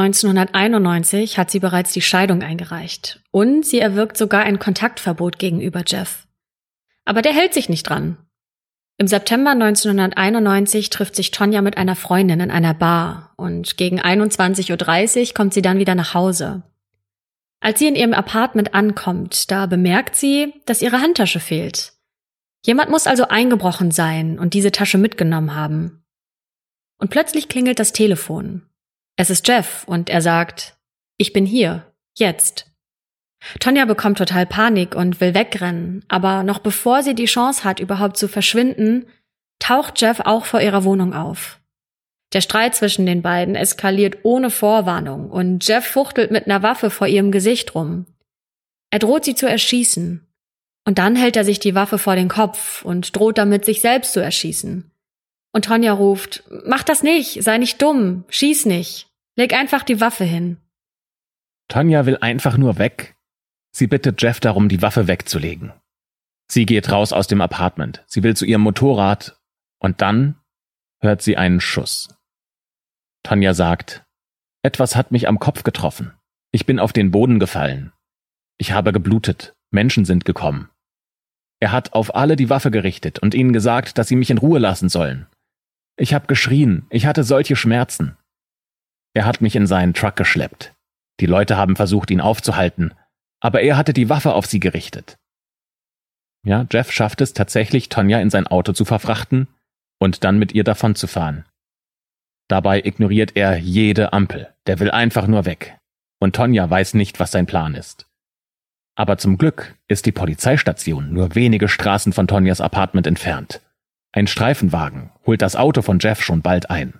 1991 hat sie bereits die Scheidung eingereicht. Und sie erwirkt sogar ein Kontaktverbot gegenüber Jeff. Aber der hält sich nicht dran. Im September 1991 trifft sich Tonja mit einer Freundin in einer Bar und gegen 21:30 Uhr kommt sie dann wieder nach Hause. Als sie in ihrem Apartment ankommt, da bemerkt sie, dass ihre Handtasche fehlt. Jemand muss also eingebrochen sein und diese Tasche mitgenommen haben. Und plötzlich klingelt das Telefon. Es ist Jeff und er sagt: Ich bin hier, jetzt. Tonja bekommt total Panik und will wegrennen, aber noch bevor sie die Chance hat, überhaupt zu verschwinden, taucht Jeff auch vor ihrer Wohnung auf. Der Streit zwischen den beiden eskaliert ohne Vorwarnung und Jeff fuchtelt mit einer Waffe vor ihrem Gesicht rum. Er droht sie zu erschießen. Und dann hält er sich die Waffe vor den Kopf und droht damit, sich selbst zu erschießen. Und Tonja ruft, mach das nicht, sei nicht dumm, schieß nicht, leg einfach die Waffe hin. Tonja will einfach nur weg. Sie bittet Jeff darum, die Waffe wegzulegen. Sie geht raus aus dem Apartment. Sie will zu ihrem Motorrad und dann hört sie einen Schuss. Tonja sagt, etwas hat mich am Kopf getroffen. Ich bin auf den Boden gefallen. Ich habe geblutet. Menschen sind gekommen. Er hat auf alle die Waffe gerichtet und ihnen gesagt, dass sie mich in Ruhe lassen sollen. Ich habe geschrien. Ich hatte solche Schmerzen. Er hat mich in seinen Truck geschleppt. Die Leute haben versucht, ihn aufzuhalten, aber er hatte die Waffe auf sie gerichtet. Ja, Jeff schafft es tatsächlich, Tonja in sein Auto zu verfrachten und dann mit ihr davonzufahren. Dabei ignoriert er jede Ampel. Der will einfach nur weg. Und Tonja weiß nicht, was sein Plan ist. Aber zum Glück ist die Polizeistation nur wenige Straßen von Tonjas Apartment entfernt. Ein Streifenwagen holt das Auto von Jeff schon bald ein.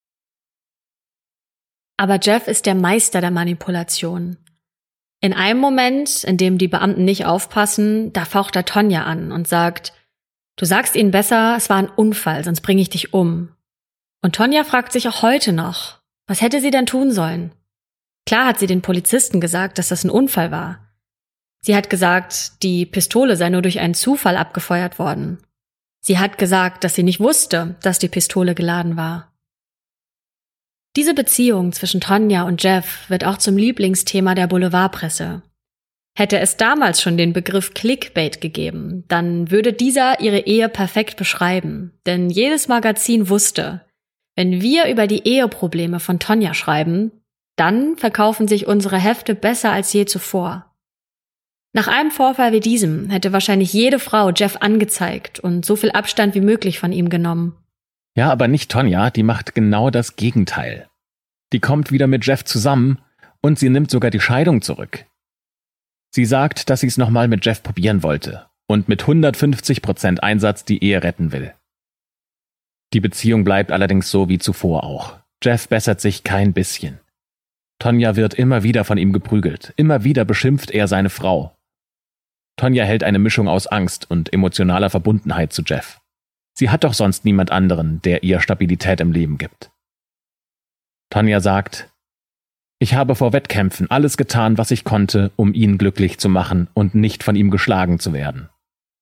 Aber Jeff ist der Meister der Manipulation. In einem Moment, in dem die Beamten nicht aufpassen, da faucht er Tonja an und sagt, du sagst ihnen besser, es war ein Unfall, sonst bringe ich dich um. Und Tonja fragt sich auch heute noch, was hätte sie denn tun sollen? Klar hat sie den Polizisten gesagt, dass das ein Unfall war. Sie hat gesagt, die Pistole sei nur durch einen Zufall abgefeuert worden. Sie hat gesagt, dass sie nicht wusste, dass die Pistole geladen war. Diese Beziehung zwischen Tonja und Jeff wird auch zum Lieblingsthema der Boulevardpresse. Hätte es damals schon den Begriff Clickbait gegeben, dann würde dieser ihre Ehe perfekt beschreiben. Denn jedes Magazin wusste, wenn wir über die Eheprobleme von Tonja schreiben, dann verkaufen sich unsere Hefte besser als je zuvor. Nach einem Vorfall wie diesem hätte wahrscheinlich jede Frau Jeff angezeigt und so viel Abstand wie möglich von ihm genommen. Ja, aber nicht Tonja, die macht genau das Gegenteil. Die kommt wieder mit Jeff zusammen und sie nimmt sogar die Scheidung zurück. Sie sagt, dass sie es nochmal mit Jeff probieren wollte und mit 150% Einsatz die Ehe retten will. Die Beziehung bleibt allerdings so wie zuvor auch. Jeff bessert sich kein bisschen. Tonja wird immer wieder von ihm geprügelt, immer wieder beschimpft er seine Frau. Tonja hält eine Mischung aus Angst und emotionaler Verbundenheit zu Jeff. Sie hat doch sonst niemand anderen, der ihr Stabilität im Leben gibt. Tonja sagt, ich habe vor Wettkämpfen alles getan, was ich konnte, um ihn glücklich zu machen und nicht von ihm geschlagen zu werden.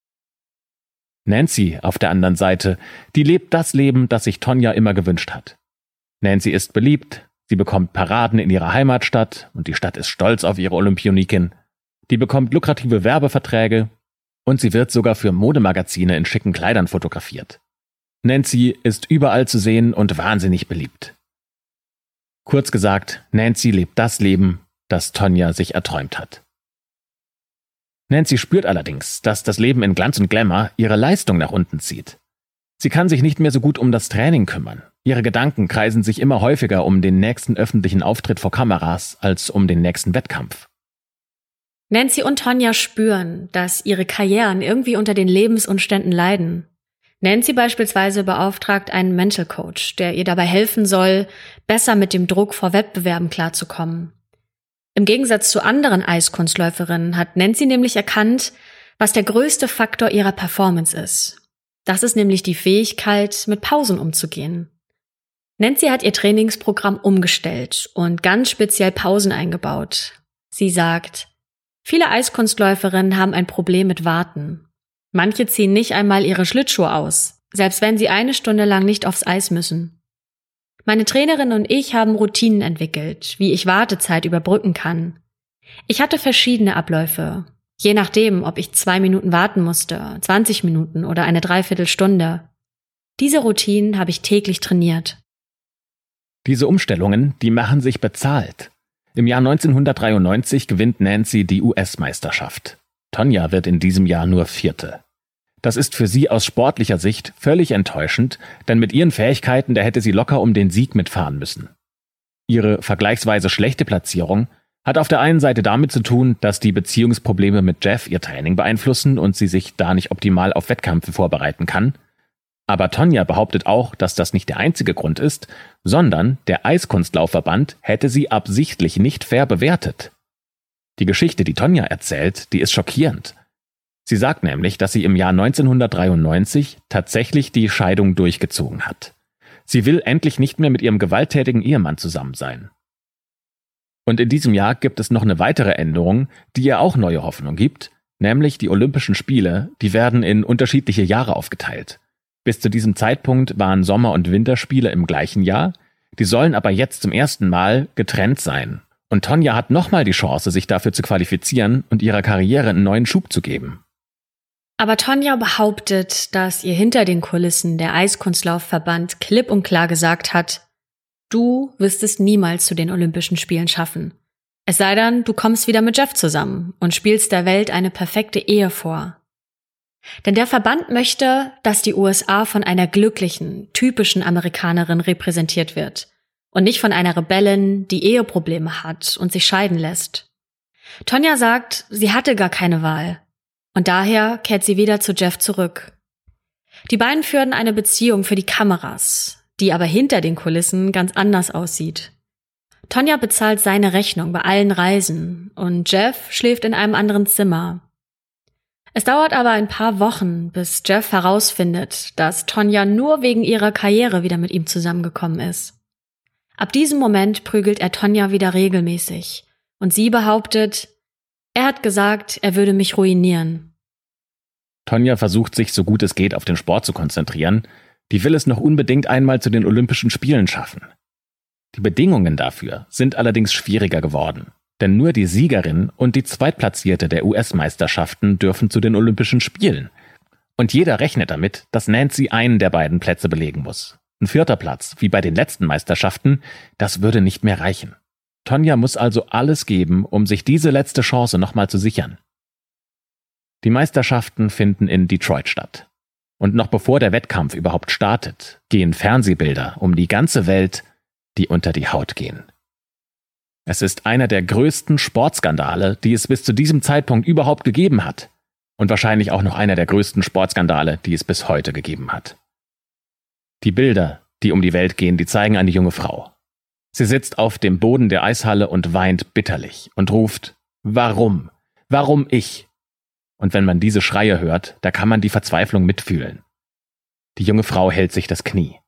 Nancy auf der anderen Seite, die lebt das Leben, das sich Tonja immer gewünscht hat. Nancy ist beliebt, sie bekommt Paraden in ihrer Heimatstadt und die Stadt ist stolz auf ihre Olympionikin. Die bekommt lukrative Werbeverträge und sie wird sogar für Modemagazine in schicken Kleidern fotografiert. Nancy ist überall zu sehen und wahnsinnig beliebt. Kurz gesagt, Nancy lebt das Leben, das Tonja sich erträumt hat. Nancy spürt allerdings, dass das Leben in Glanz und Glamour ihre Leistung nach unten zieht. Sie kann sich nicht mehr so gut um das Training kümmern. Ihre Gedanken kreisen sich immer häufiger um den nächsten öffentlichen Auftritt vor Kameras als um den nächsten Wettkampf. Nancy und Tonja spüren, dass ihre Karrieren irgendwie unter den Lebensumständen leiden. Nancy beispielsweise beauftragt einen Mental Coach, der ihr dabei helfen soll, besser mit dem Druck vor Wettbewerben klarzukommen. Im Gegensatz zu anderen Eiskunstläuferinnen hat Nancy nämlich erkannt, was der größte Faktor ihrer Performance ist. Das ist nämlich die Fähigkeit, mit Pausen umzugehen. Nancy hat ihr Trainingsprogramm umgestellt und ganz speziell Pausen eingebaut. Sie sagt, viele Eiskunstläuferinnen haben ein Problem mit Warten. Manche ziehen nicht einmal ihre Schlittschuhe aus, selbst wenn sie 1 Stunde lang nicht aufs Eis müssen. Meine Trainerin und ich haben Routinen entwickelt, wie ich Wartezeit überbrücken kann. Ich hatte verschiedene Abläufe, je nachdem, ob ich 2 Minuten warten musste, 20 Minuten oder eine Dreiviertelstunde. Diese Routinen habe ich täglich trainiert. Diese Umstellungen, die machen sich bezahlt. Im Jahr 1993 gewinnt Nancy die US-Meisterschaft. Tonja wird in diesem Jahr nur 4. Das ist für sie aus sportlicher Sicht völlig enttäuschend, denn mit ihren Fähigkeiten, da hätte sie locker um den Sieg mitfahren müssen. Ihre vergleichsweise schlechte Platzierung Hat auf der einen Seite damit zu tun, dass die Beziehungsprobleme mit Jeff ihr Training beeinflussen und sie sich da nicht optimal auf Wettkämpfe vorbereiten kann. Aber Tonya behauptet auch, dass das nicht der einzige Grund ist, sondern der Eiskunstlaufverband hätte sie absichtlich nicht fair bewertet. Die Geschichte, die Tonya erzählt, die ist schockierend. Sie sagt nämlich, dass sie im Jahr 1993 tatsächlich die Scheidung durchgezogen hat. Sie will endlich nicht mehr mit ihrem gewalttätigen Ehemann zusammen sein. Und in diesem Jahr gibt es noch eine weitere Änderung, die ihr auch neue Hoffnung gibt, nämlich die Olympischen Spiele, die werden in unterschiedliche Jahre aufgeteilt. Bis zu diesem Zeitpunkt waren Sommer- und Winterspiele im gleichen Jahr, die sollen aber jetzt zum ersten Mal getrennt sein. Und Tonya hat nochmal die Chance, sich dafür zu qualifizieren und ihrer Karriere einen neuen Schub zu geben. Aber Tonya behauptet, dass ihr hinter den Kulissen der Eiskunstlaufverband klipp und klar gesagt hat, du wirst es niemals zu den Olympischen Spielen schaffen. Es sei denn, du kommst wieder mit Jeff zusammen und spielst der Welt eine perfekte Ehe vor. Denn der Verband möchte, dass die USA von einer glücklichen, typischen Amerikanerin repräsentiert wird und nicht von einer Rebellin, die Eheprobleme hat und sich scheiden lässt. Tonya sagt, sie hatte gar keine Wahl und daher kehrt sie wieder zu Jeff zurück. Die beiden führen eine Beziehung für die Kameras, die aber hinter den Kulissen ganz anders aussieht. Tonya bezahlt seine Rechnung bei allen Reisen und Jeff schläft in einem anderen Zimmer. Es dauert aber ein paar Wochen, bis Jeff herausfindet, dass Tonya nur wegen ihrer Karriere wieder mit ihm zusammengekommen ist. Ab diesem Moment prügelt er Tonya wieder regelmäßig und sie behauptet, er hat gesagt, er würde mich ruinieren. Tonya versucht sich so gut es geht auf den Sport zu konzentrieren. Die will es noch unbedingt einmal zu den Olympischen Spielen schaffen. Die Bedingungen dafür sind allerdings schwieriger geworden. Denn nur die Siegerin und die Zweitplatzierte der US-Meisterschaften dürfen zu den Olympischen Spielen. Und jeder rechnet damit, dass Nancy einen der beiden Plätze belegen muss. Ein 4. Platz, wie bei den letzten Meisterschaften, das würde nicht mehr reichen. Tonya muss also alles geben, um sich diese letzte Chance nochmal zu sichern. Die Meisterschaften finden in Detroit statt. Und noch bevor der Wettkampf überhaupt startet, gehen Fernsehbilder um die ganze Welt, die unter die Haut gehen. Es ist einer der größten Sportskandale, die es bis zu diesem Zeitpunkt überhaupt gegeben hat. Und wahrscheinlich auch noch einer der größten Sportskandale, die es bis heute gegeben hat. Die Bilder, die um die Welt gehen, die zeigen eine junge Frau. Sie sitzt auf dem Boden der Eishalle und weint bitterlich und ruft, warum? Warum ich? Und wenn man diese Schreie hört, da kann man die Verzweiflung mitfühlen. Die junge Frau hält sich das Knie.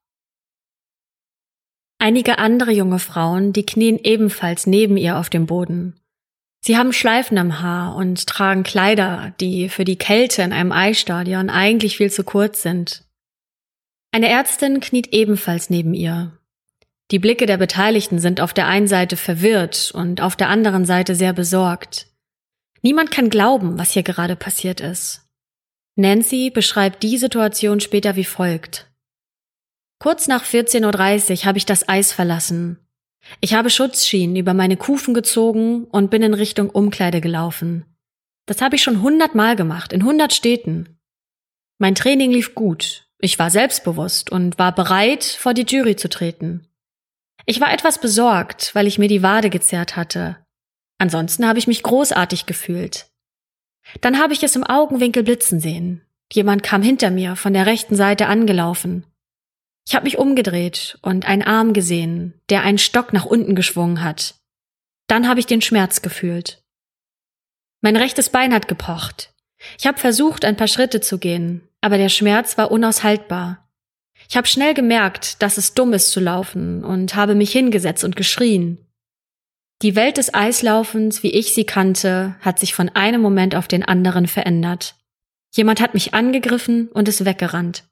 Einige andere junge Frauen, die knien ebenfalls neben ihr auf dem Boden. Sie haben Schleifen am Haar und tragen Kleider, die für die Kälte in einem Eisstadion eigentlich viel zu kurz sind. Eine Ärztin kniet ebenfalls neben ihr. Die Blicke der Beteiligten sind auf der einen Seite verwirrt und auf der anderen Seite sehr besorgt. Niemand kann glauben, was hier gerade passiert ist. Nancy beschreibt die Situation später wie folgt. Kurz nach 14:30 Uhr habe ich das Eis verlassen. Ich habe Schutzschienen über meine Kufen gezogen und bin in Richtung Umkleide gelaufen. Das habe ich schon 100 Mal gemacht, in 100 Städten. Mein Training lief gut. Ich war selbstbewusst und war bereit, vor die Jury zu treten. Ich war etwas besorgt, weil ich mir die Wade gezerrt hatte. Ansonsten habe ich mich großartig gefühlt. Dann habe ich es im Augenwinkel blitzen sehen. Jemand kam hinter mir von der rechten Seite angelaufen. Ich habe mich umgedreht und einen Arm gesehen, der einen Stock nach unten geschwungen hat. Dann habe ich den Schmerz gefühlt. Mein rechtes Bein hat gepocht. Ich habe versucht, ein paar Schritte zu gehen, aber der Schmerz war unaushaltbar. Ich habe schnell gemerkt, dass es dumm ist zu laufen und habe mich hingesetzt und geschrien. Die Welt des Eislaufens, wie ich sie kannte, hat sich von einem Moment auf den anderen verändert. Jemand hat mich angegriffen und ist weggerannt.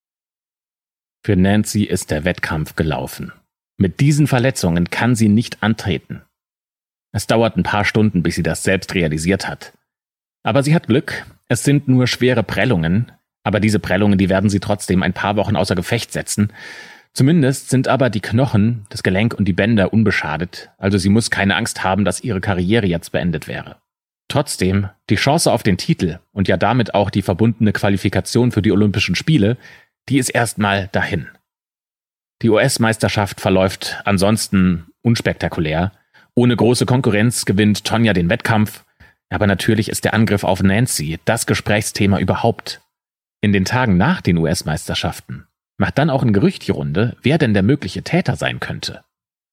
Für Nancy ist der Wettkampf gelaufen. Mit diesen Verletzungen kann sie nicht antreten. Es dauert ein paar Stunden, bis sie das selbst realisiert hat. Aber sie hat Glück, es sind nur schwere Prellungen, aber diese Prellungen, die werden sie trotzdem ein paar Wochen außer Gefecht setzen. Zumindest sind aber die Knochen, das Gelenk und die Bänder unbeschadet, also sie muss keine Angst haben, dass ihre Karriere jetzt beendet wäre. Trotzdem, die Chance auf den Titel und ja damit auch die verbundene Qualifikation für die Olympischen Spiele, die ist erstmal dahin. Die US-Meisterschaft verläuft ansonsten unspektakulär Ohne große Konkurrenz gewinnt Tonya den Wettkampf. Aber natürlich ist der Angriff auf Nancy das Gesprächsthema überhaupt. In den Tagen nach den US-Meisterschaften macht dann auch ein Gerücht die Runde, wer denn der mögliche Täter sein könnte.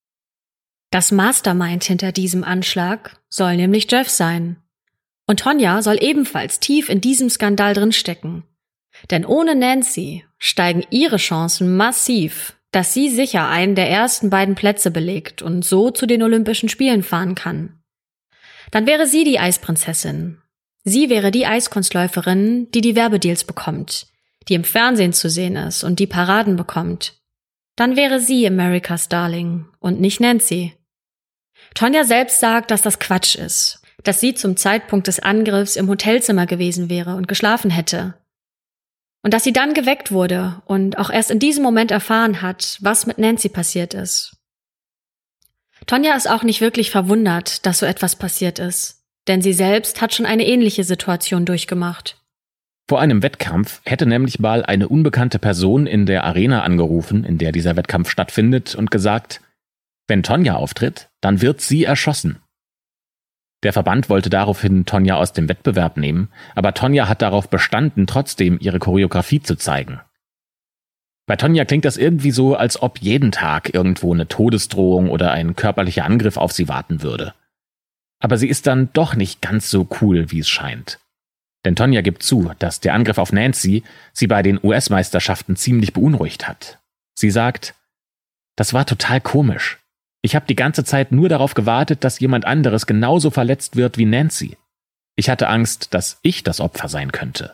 Das Mastermind hinter diesem Anschlag soll nämlich Jeff sein. Und Tonya soll ebenfalls tief in diesem Skandal drinstecken. Denn ohne Nancy steigen ihre Chancen massiv, dass sie sicher einen der ersten beiden Plätze belegt und so zu den Olympischen Spielen fahren kann. Dann wäre sie die Eisprinzessin. Sie wäre die Eiskunstläuferin, die die Werbedeals bekommt, die im Fernsehen zu sehen ist und die Paraden bekommt. Dann wäre sie America's Darling und nicht Nancy. Tonya selbst sagt, dass das Quatsch ist, dass sie zum Zeitpunkt des Angriffs im Hotelzimmer gewesen wäre und geschlafen hätte. Und dass sie dann geweckt wurde und auch erst in diesem Moment erfahren hat, was mit Nancy passiert ist. Tonya ist auch nicht wirklich verwundert, dass so etwas passiert ist, denn sie selbst hat schon eine ähnliche Situation durchgemacht. Vor einem Wettkampf hätte nämlich mal eine unbekannte Person in der Arena angerufen, in der dieser Wettkampf stattfindet, und gesagt, wenn Tonya auftritt, dann wird sie erschossen. Der Verband wollte daraufhin Tonya aus dem Wettbewerb nehmen, aber Tonya hat darauf bestanden, trotzdem ihre Choreografie zu zeigen. Bei Tonya klingt das irgendwie so, als ob jeden Tag irgendwo eine Todesdrohung oder ein körperlicher Angriff auf sie warten würde. Aber sie ist dann doch nicht ganz so cool, wie es scheint. Denn Tonya gibt zu, dass der Angriff auf Nancy sie bei den US-Meisterschaften ziemlich beunruhigt hat. Sie sagt, das war total komisch. Ich habe die ganze Zeit nur darauf gewartet, dass jemand anderes genauso verletzt wird wie Nancy. Ich hatte Angst, dass ich das Opfer sein könnte.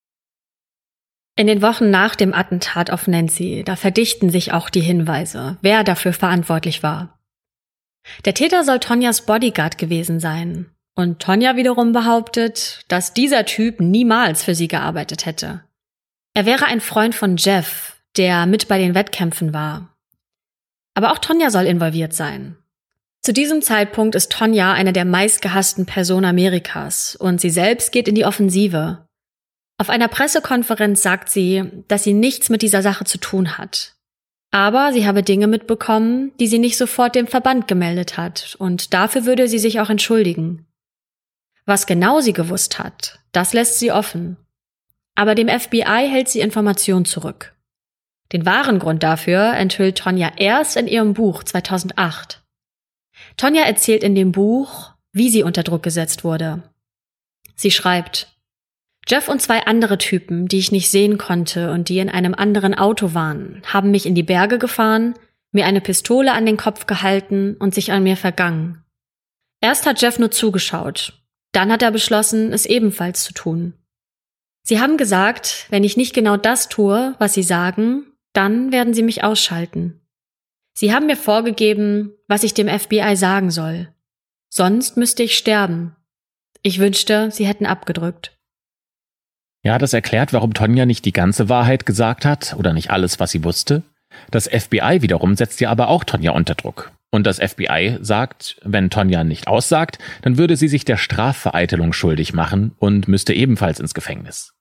In den Wochen nach dem Attentat auf Nancy, da verdichten sich auch die Hinweise, wer dafür verantwortlich war. Der Täter soll Tonyas Bodyguard gewesen sein. Und Tonya wiederum behauptet, dass dieser Typ niemals für sie gearbeitet hätte. Er wäre ein Freund von Jeff, der mit bei den Wettkämpfen war. Aber auch Tonya soll involviert sein. Zu diesem Zeitpunkt ist Tonya eine der meistgehassten Personen Amerikas und sie selbst geht in die Offensive. Auf einer Pressekonferenz sagt sie, dass sie nichts mit dieser Sache zu tun hat. Aber sie habe Dinge mitbekommen, die sie nicht sofort dem Verband gemeldet hat und dafür würde sie sich auch entschuldigen. Was genau sie gewusst hat, das lässt sie offen. Aber dem FBI hält sie Informationen zurück. Den wahren Grund dafür enthüllt Tonya erst in ihrem Buch 2008. Tonya erzählt in dem Buch, wie sie unter Druck gesetzt wurde. Sie schreibt, Jeff und 2 andere Typen, die ich nicht sehen konnte und die in einem anderen Auto waren, haben mich in die Berge gefahren, mir eine Pistole an den Kopf gehalten und sich an mir vergangen. Erst hat Jeff nur zugeschaut. Dann hat er beschlossen, es ebenfalls zu tun. Sie haben gesagt, wenn ich nicht genau das tue, was sie sagen, dann werden sie mich ausschalten. Sie haben mir vorgegeben, was ich dem FBI sagen soll. Sonst müsste ich sterben. Ich wünschte, sie hätten abgedrückt. Ja, das erklärt, warum Tonya nicht die ganze Wahrheit gesagt hat oder nicht alles, was sie wusste. Das FBI wiederum setzt ja aber auch Tonya unter Druck. Und das FBI sagt, wenn Tonya nicht aussagt, dann würde sie sich der Strafvereitelung schuldig machen und müsste ebenfalls ins Gefängnis.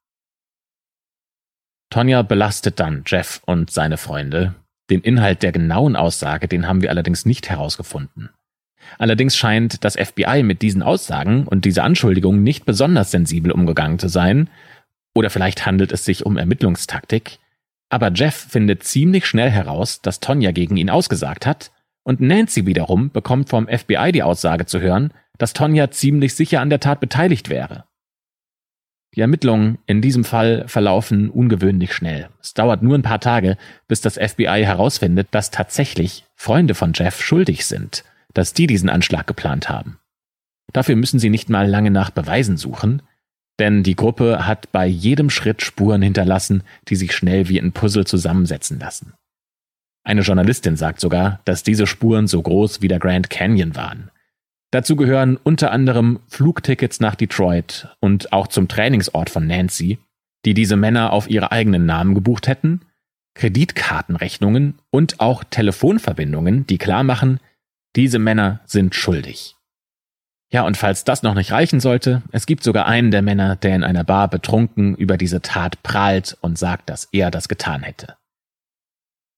Tonya belastet dann Jeff und seine Freunde. Den Inhalt der genauen Aussage, den haben wir allerdings nicht herausgefunden. Allerdings scheint das FBI mit diesen Aussagen und dieser Anschuldigung nicht besonders sensibel umgegangen zu sein. Oder vielleicht handelt es sich um Ermittlungstaktik. Aber Jeff findet ziemlich schnell heraus, dass Tonya gegen ihn ausgesagt hat. Und Nancy wiederum bekommt vom FBI die Aussage zu hören, dass Tonya ziemlich sicher an der Tat beteiligt wäre. Die Ermittlungen in diesem Fall verlaufen ungewöhnlich schnell. Es dauert nur ein paar Tage, bis das FBI herausfindet, dass tatsächlich Freunde von Jeff schuldig sind, dass die diesen Anschlag geplant haben. Dafür müssen sie nicht mal lange nach Beweisen suchen, denn die Gruppe hat bei jedem Schritt Spuren hinterlassen, die sich schnell wie ein Puzzle zusammensetzen lassen. Eine Journalistin sagt sogar, dass diese Spuren so groß wie der Grand Canyon waren. Dazu gehören unter anderem Flugtickets nach Detroit und auch zum Trainingsort von Nancy, die diese Männer auf ihre eigenen Namen gebucht hätten, Kreditkartenrechnungen und auch Telefonverbindungen, die klar machen, diese Männer sind schuldig. Ja, und falls das noch nicht reichen sollte, es gibt sogar einen der Männer, der in einer Bar betrunken über diese Tat prahlt und sagt, dass er das getan hätte.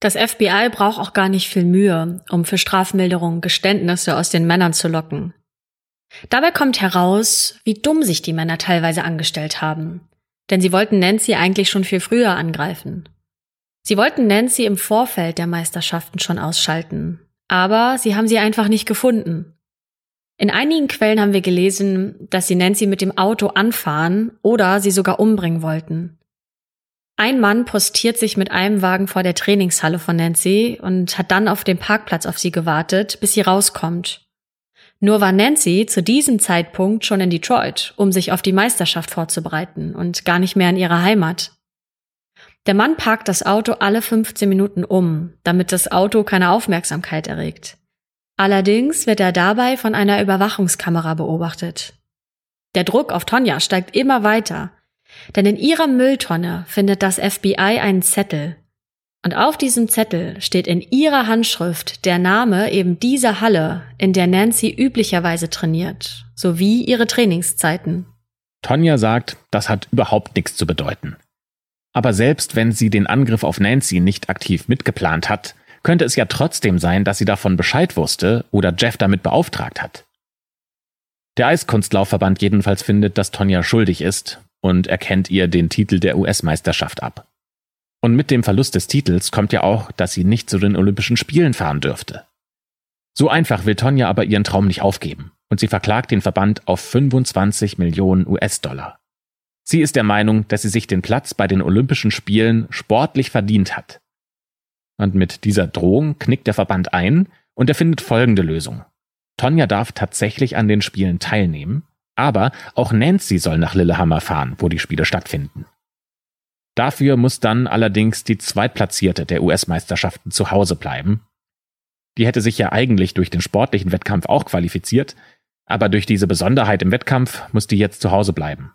Das FBI braucht auch gar nicht viel Mühe, um für Strafmilderung Geständnisse aus den Männern zu locken. Dabei kommt heraus, wie dumm sich die Männer teilweise angestellt haben. Denn sie wollten Nancy eigentlich schon viel früher angreifen. Sie wollten Nancy im Vorfeld der Meisterschaften schon ausschalten. Aber sie haben sie einfach nicht gefunden. In einigen Quellen haben wir gelesen, dass sie Nancy mit dem Auto anfahren oder sie sogar umbringen wollten. Ein Mann postiert sich mit einem Wagen vor der Trainingshalle von Nancy und hat dann auf dem Parkplatz auf sie gewartet, bis sie rauskommt. Nur war Nancy zu diesem Zeitpunkt schon in Detroit, um sich auf die Meisterschaft vorzubereiten und gar nicht mehr in ihrer Heimat. Der Mann parkt das Auto alle 15 Minuten um, damit das Auto keine Aufmerksamkeit erregt. Allerdings wird er dabei von einer Überwachungskamera beobachtet. Der Druck auf Tonya steigt immer weiter, denn in ihrer Mülltonne findet das FBI einen Zettel. Und auf diesem Zettel steht in ihrer Handschrift der Name eben dieser Halle, in der Nancy üblicherweise trainiert, sowie ihre Trainingszeiten. Tonya sagt, das hat überhaupt nichts zu bedeuten. Aber selbst wenn sie den Angriff auf Nancy nicht aktiv mitgeplant hat, könnte es ja trotzdem sein, dass sie davon Bescheid wusste oder Jeff damit beauftragt hat. Der Eiskunstlaufverband jedenfalls findet, dass Tonya schuldig ist und erkennt ihr den Titel der US-Meisterschaft ab. Und mit dem Verlust des Titels kommt ja auch, dass sie nicht zu den Olympischen Spielen fahren dürfte. So einfach will Tonya aber ihren Traum nicht aufgeben und sie verklagt den Verband auf 25 Millionen US-Dollar. Sie ist der Meinung, dass sie sich den Platz bei den Olympischen Spielen sportlich verdient hat. Und mit dieser Drohung knickt der Verband ein und er findet folgende Lösung. Tonya darf tatsächlich an den Spielen teilnehmen, aber auch Nancy soll nach Lillehammer fahren, wo die Spiele stattfinden. Dafür muss dann allerdings die Zweitplatzierte der US-Meisterschaften zu Hause bleiben. Die hätte sich ja eigentlich durch den sportlichen Wettkampf auch qualifiziert, aber durch diese Besonderheit im Wettkampf muss die jetzt zu Hause bleiben.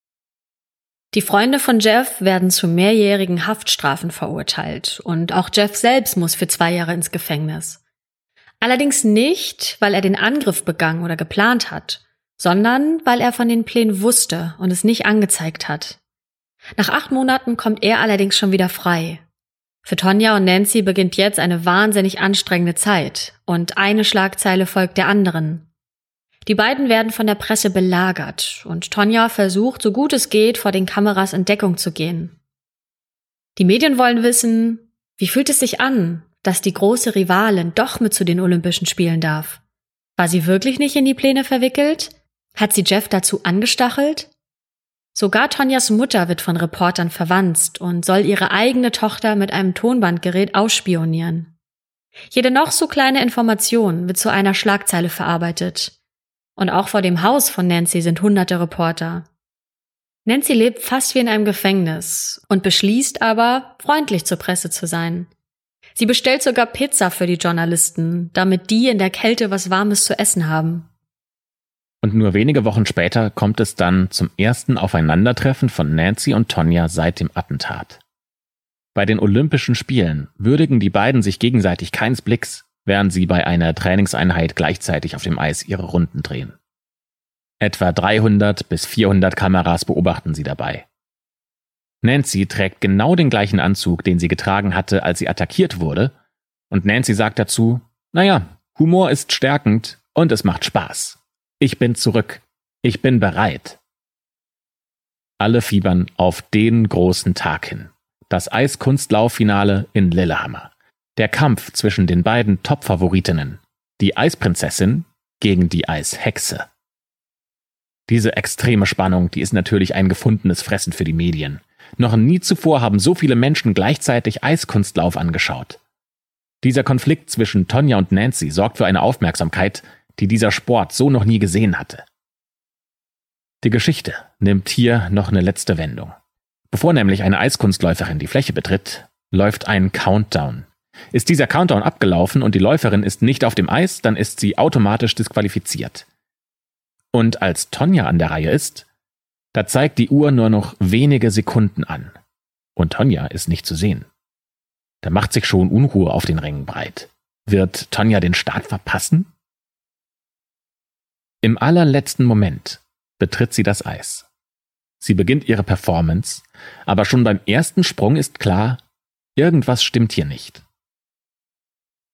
Die Freunde von Jeff werden zu mehrjährigen Haftstrafen verurteilt und auch Jeff selbst muss für 2 Jahre ins Gefängnis. Allerdings nicht, weil er den Angriff begangen oder geplant hat, sondern weil er von den Plänen wusste und es nicht angezeigt hat. Nach 8 Monaten kommt er allerdings schon wieder frei. Für Tonya und Nancy beginnt jetzt eine wahnsinnig anstrengende Zeit und eine Schlagzeile folgt der anderen. Die beiden werden von der Presse belagert und Tonya versucht, so gut es geht, vor den Kameras in Deckung zu gehen. Die Medien wollen wissen, wie fühlt es sich an, dass die große Rivalin doch mit zu den Olympischen Spielen darf? War sie wirklich nicht in die Pläne verwickelt? Hat sie Jeff dazu angestachelt? Sogar Tonyas Mutter wird von Reportern verwanzt und soll ihre eigene Tochter mit einem Tonbandgerät ausspionieren. Jede noch so kleine Information wird zu einer Schlagzeile verarbeitet. Und auch vor dem Haus von Nancy sind hunderte Reporter. Nancy lebt fast wie in einem Gefängnis und beschließt aber, freundlich zur Presse zu sein. Sie bestellt sogar Pizza für die Journalisten, damit die in der Kälte was Warmes zu essen haben. Und nur wenige Wochen später kommt es dann zum ersten Aufeinandertreffen von Nancy und Tonya seit dem Attentat. Bei den Olympischen Spielen würdigen die beiden sich gegenseitig keines Blicks, während sie bei einer Trainingseinheit gleichzeitig auf dem Eis ihre Runden drehen. Etwa 300 bis 400 Kameras beobachten sie dabei. Nancy trägt genau den gleichen Anzug, den sie getragen hatte, als sie attackiert wurde, und Nancy sagt dazu, naja, Humor ist stärkend und es macht Spaß. Ich bin zurück. Ich bin bereit. Alle fiebern auf den großen Tag hin. Das Eiskunstlauffinale in Lillehammer. Der Kampf zwischen den beiden Top-Favoritinnen, die Eisprinzessin gegen die Eishexe. Diese extreme Spannung, die ist natürlich ein gefundenes Fressen für die Medien. Noch nie zuvor haben so viele Menschen gleichzeitig Eiskunstlauf angeschaut. Dieser Konflikt zwischen Tonya und Nancy sorgt für eine Aufmerksamkeit, die dieser Sport so noch nie gesehen hatte. Die Geschichte nimmt hier noch eine letzte Wendung. Bevor nämlich eine Eiskunstläuferin die Fläche betritt, läuft ein Countdown. Ist dieser Countdown abgelaufen und die Läuferin ist nicht auf dem Eis, dann ist sie automatisch disqualifiziert. Und als Tonya an der Reihe ist, da zeigt die Uhr nur noch wenige Sekunden an. Und Tonya ist nicht zu sehen. Da macht sich schon Unruhe auf den Rängen breit. Wird Tonya den Start verpassen? Im allerletzten Moment betritt sie das Eis. Sie beginnt ihre Performance, aber schon beim ersten Sprung ist klar, irgendwas stimmt hier nicht.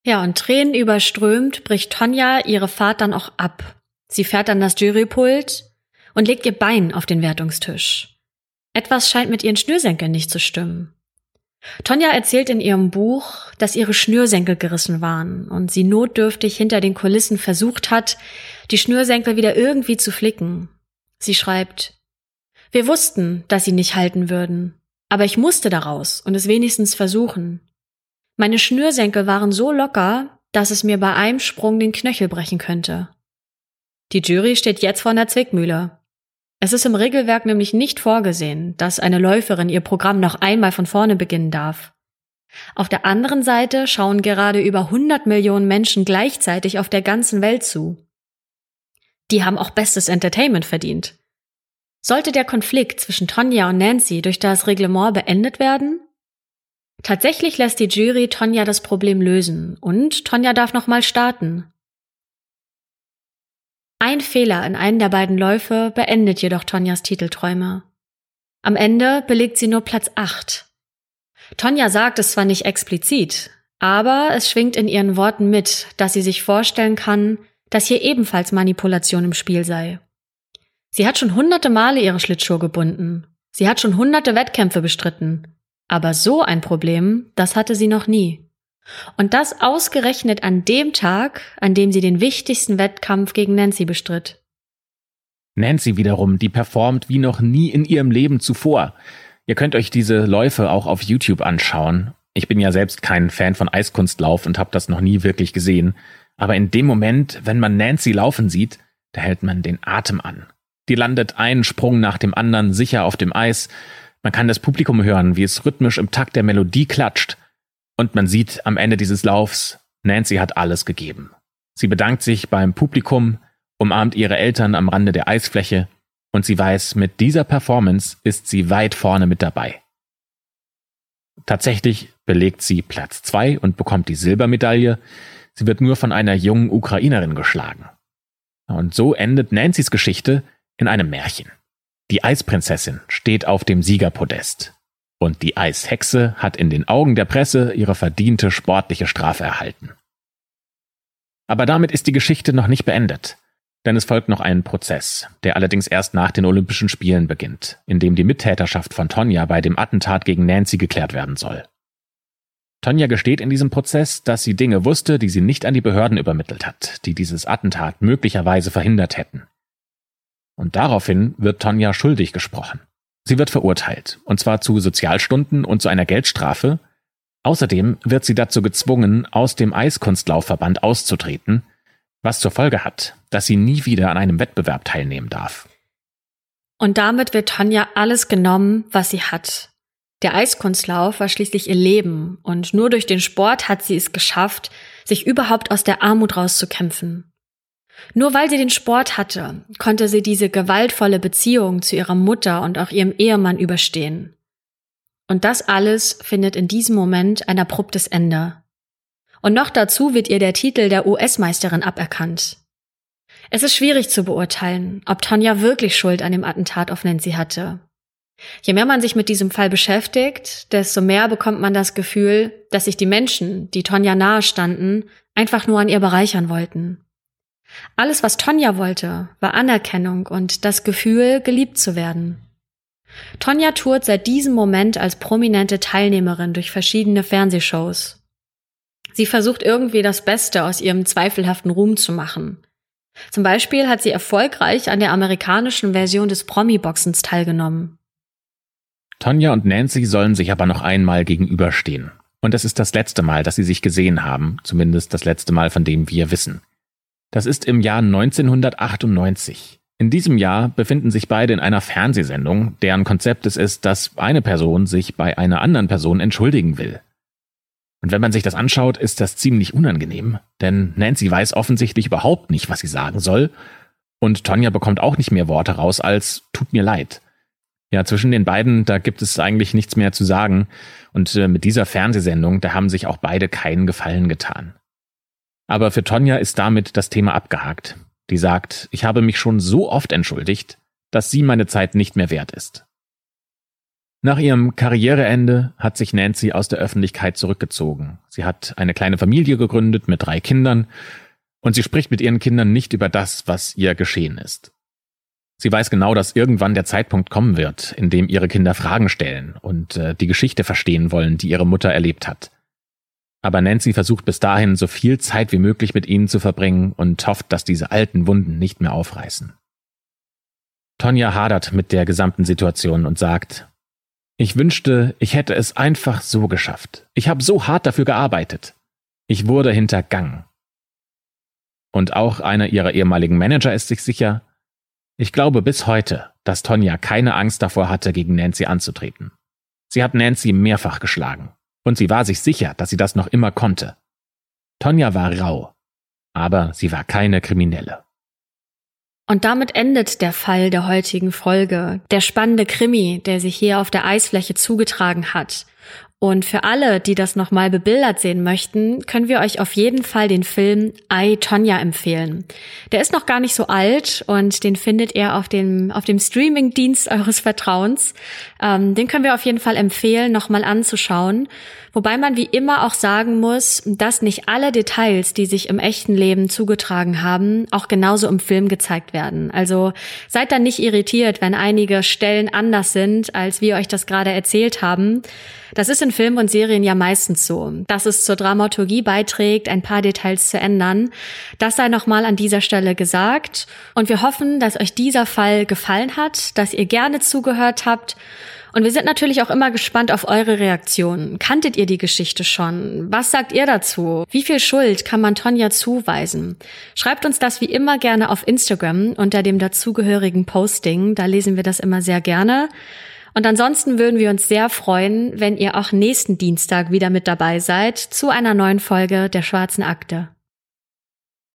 Ja, und tränenüberströmt bricht Tonja ihre Fahrt dann auch ab. Sie fährt an das Jurypult und legt ihr Bein auf den Wertungstisch. Etwas scheint mit ihren Schnürsenkeln nicht zu stimmen. Tonja erzählt in ihrem Buch, dass ihre Schnürsenkel gerissen waren und sie notdürftig hinter den Kulissen versucht hat, die Schnürsenkel wieder irgendwie zu flicken. Sie schreibt: Wir wussten, dass sie nicht halten würden, aber ich musste daraus und es wenigstens versuchen. Meine Schnürsenkel waren so locker, dass es mir bei einem Sprung den Knöchel brechen könnte. Die Jury steht jetzt vor einer Zwickmühle. Es ist im Regelwerk nämlich nicht vorgesehen, dass eine Läuferin ihr Programm noch einmal von vorne beginnen darf. Auf der anderen Seite schauen gerade über 100 Millionen Menschen gleichzeitig auf der ganzen Welt zu. Die haben auch bestes Entertainment verdient. Sollte der Konflikt zwischen Tonja und Nancy durch das Reglement beendet werden? Tatsächlich lässt die Jury Tonja das Problem lösen und Tonja darf nochmal starten. Ein Fehler in einem der beiden Läufe beendet jedoch Tonjas Titelträume. Am Ende belegt sie nur Platz 8. Tonja sagt es zwar nicht explizit, aber es schwingt in ihren Worten mit, dass sie sich vorstellen kann, dass hier ebenfalls Manipulation im Spiel sei. Sie hat schon hunderte Male ihre Schlittschuhe gebunden. Sie hat schon hunderte Wettkämpfe bestritten. Aber so ein Problem, das hatte sie noch nie. Und das ausgerechnet an dem Tag, an dem sie den wichtigsten Wettkampf gegen Nancy bestritt. Nancy wiederum, die performt wie noch nie in ihrem Leben zuvor. Ihr könnt euch diese Läufe auch auf YouTube anschauen. Ich bin ja selbst kein Fan von Eiskunstlauf und habe das noch nie wirklich gesehen. Aber in dem Moment, wenn man Nancy laufen sieht, da hält man den Atem an. Die landet einen Sprung nach dem anderen sicher auf dem Eis. Man kann das Publikum hören, wie es rhythmisch im Takt der Melodie klatscht. Und man sieht am Ende dieses Laufs, Nancy hat alles gegeben. Sie bedankt sich beim Publikum, umarmt ihre Eltern am Rande der Eisfläche und sie weiß, mit dieser Performance ist sie weit vorne mit dabei. Tatsächlich belegt sie Platz 2 und bekommt die Silbermedaille. Sie wird nur von einer jungen Ukrainerin geschlagen. Und so endet Nancy's Geschichte in einem Märchen. Die Eisprinzessin steht auf dem Siegerpodest. Und die Eishexe hat in den Augen der Presse ihre verdiente sportliche Strafe erhalten. Aber damit ist die Geschichte noch nicht beendet. Denn es folgt noch ein Prozess, der allerdings erst nach den Olympischen Spielen beginnt, in dem die Mittäterschaft von Tonja bei dem Attentat gegen Nancy geklärt werden soll. Tonja gesteht in diesem Prozess, dass sie Dinge wusste, die sie nicht an die Behörden übermittelt hat, die dieses Attentat möglicherweise verhindert hätten. Und daraufhin wird Tonja schuldig gesprochen. Sie wird verurteilt, und zwar zu Sozialstunden und zu einer Geldstrafe. Außerdem wird sie dazu gezwungen, aus dem Eiskunstlaufverband auszutreten, was zur Folge hat, dass sie nie wieder an einem Wettbewerb teilnehmen darf. Und damit wird Tonja alles genommen, was sie hat. Der Eiskunstlauf war schließlich ihr Leben und nur durch den Sport hat sie es geschafft, sich überhaupt aus der Armut rauszukämpfen. Nur weil sie den Sport hatte, konnte sie diese gewaltvolle Beziehung zu ihrer Mutter und auch ihrem Ehemann überstehen. Und das alles findet in diesem Moment ein abruptes Ende. Und noch dazu wird ihr der Titel der US-Meisterin aberkannt. Es ist schwierig zu beurteilen, ob Tonja wirklich Schuld an dem Attentat auf Nancy hatte. Je mehr man sich mit diesem Fall beschäftigt, desto mehr bekommt man das Gefühl, dass sich die Menschen, die Tonja nahe standen, einfach nur an ihr bereichern wollten. Alles, was Tonja wollte, war Anerkennung und das Gefühl, geliebt zu werden. Tonja tourt seit diesem Moment als prominente Teilnehmerin durch verschiedene Fernsehshows. Sie versucht irgendwie das Beste aus ihrem zweifelhaften Ruhm zu machen. Zum Beispiel hat sie erfolgreich an der amerikanischen Version des Promi-Boxens teilgenommen. Tonja und Nancy sollen sich aber noch einmal gegenüberstehen. Und es ist das letzte Mal, dass sie sich gesehen haben, zumindest das letzte Mal, von dem wir wissen. Das ist im Jahr 1998. In diesem Jahr befinden sich beide in einer Fernsehsendung, deren Konzept es ist, dass eine Person sich bei einer anderen Person entschuldigen will. Und wenn man sich das anschaut, ist das ziemlich unangenehm, denn Nancy weiß offensichtlich überhaupt nicht, was sie sagen soll, und Tonja bekommt auch nicht mehr Worte raus als „tut mir leid". Ja, zwischen den beiden, da gibt es eigentlich nichts mehr zu sagen, und mit dieser Fernsehsendung, da haben sich auch beide keinen Gefallen getan. Aber für Tonja ist damit das Thema abgehakt. Die sagt, ich habe mich schon so oft entschuldigt, dass sie meine Zeit nicht mehr wert ist. Nach ihrem Karriereende hat sich Nancy aus der Öffentlichkeit zurückgezogen. Sie hat eine kleine Familie gegründet mit 3 Kindern und sie spricht mit ihren Kindern nicht über das, was ihr geschehen ist. Sie weiß genau, dass irgendwann der Zeitpunkt kommen wird, in dem ihre Kinder Fragen stellen und die Geschichte verstehen wollen, die ihre Mutter erlebt hat. Aber Nancy versucht bis dahin, so viel Zeit wie möglich mit ihnen zu verbringen und hofft, dass diese alten Wunden nicht mehr aufreißen. Tonya hadert mit der gesamten Situation und sagt: Ich wünschte, ich hätte es einfach so geschafft. Ich habe so hart dafür gearbeitet. Ich wurde hintergangen. Und auch einer ihrer ehemaligen Manager ist sich sicher: Ich glaube bis heute, dass Tonya keine Angst davor hatte, gegen Nancy anzutreten. Sie hat Nancy mehrfach geschlagen. Und sie war sich sicher, dass sie das noch immer konnte. Tonya war rau, aber sie war keine Kriminelle. Und damit endet der Fall der heutigen Folge. Der spannende Krimi, der sich hier auf der Eisfläche zugetragen hat. Und für alle, die das nochmal bebildert sehen möchten, können wir euch auf jeden Fall den Film I, Tonya empfehlen. Der ist noch gar nicht so alt und den findet ihr auf dem Streaming-Dienst eures Vertrauens. Den können wir auf jeden Fall empfehlen, nochmal anzuschauen. Wobei man wie immer auch sagen muss, dass nicht alle Details, die sich im echten Leben zugetragen haben, auch genauso im Film gezeigt werden. Also seid dann nicht irritiert, wenn einige Stellen anders sind, als wir euch das gerade erzählt haben. Das ist in Filmen und Serien ja meistens so, dass es zur Dramaturgie beiträgt, ein paar Details zu ändern. Das sei nochmal an dieser Stelle gesagt. Und wir hoffen, dass euch dieser Fall gefallen hat, dass ihr gerne zugehört habt. Und wir sind natürlich auch immer gespannt auf eure Reaktionen. Kanntet ihr die Geschichte schon? Was sagt ihr dazu? Wie viel Schuld kann man Tonya zuweisen? Schreibt uns das wie immer gerne auf Instagram unter dem dazugehörigen Posting. Da lesen wir das immer sehr gerne. Und ansonsten würden wir uns sehr freuen, wenn ihr auch nächsten Dienstag wieder mit dabei seid zu einer neuen Folge der Schwarzen Akte.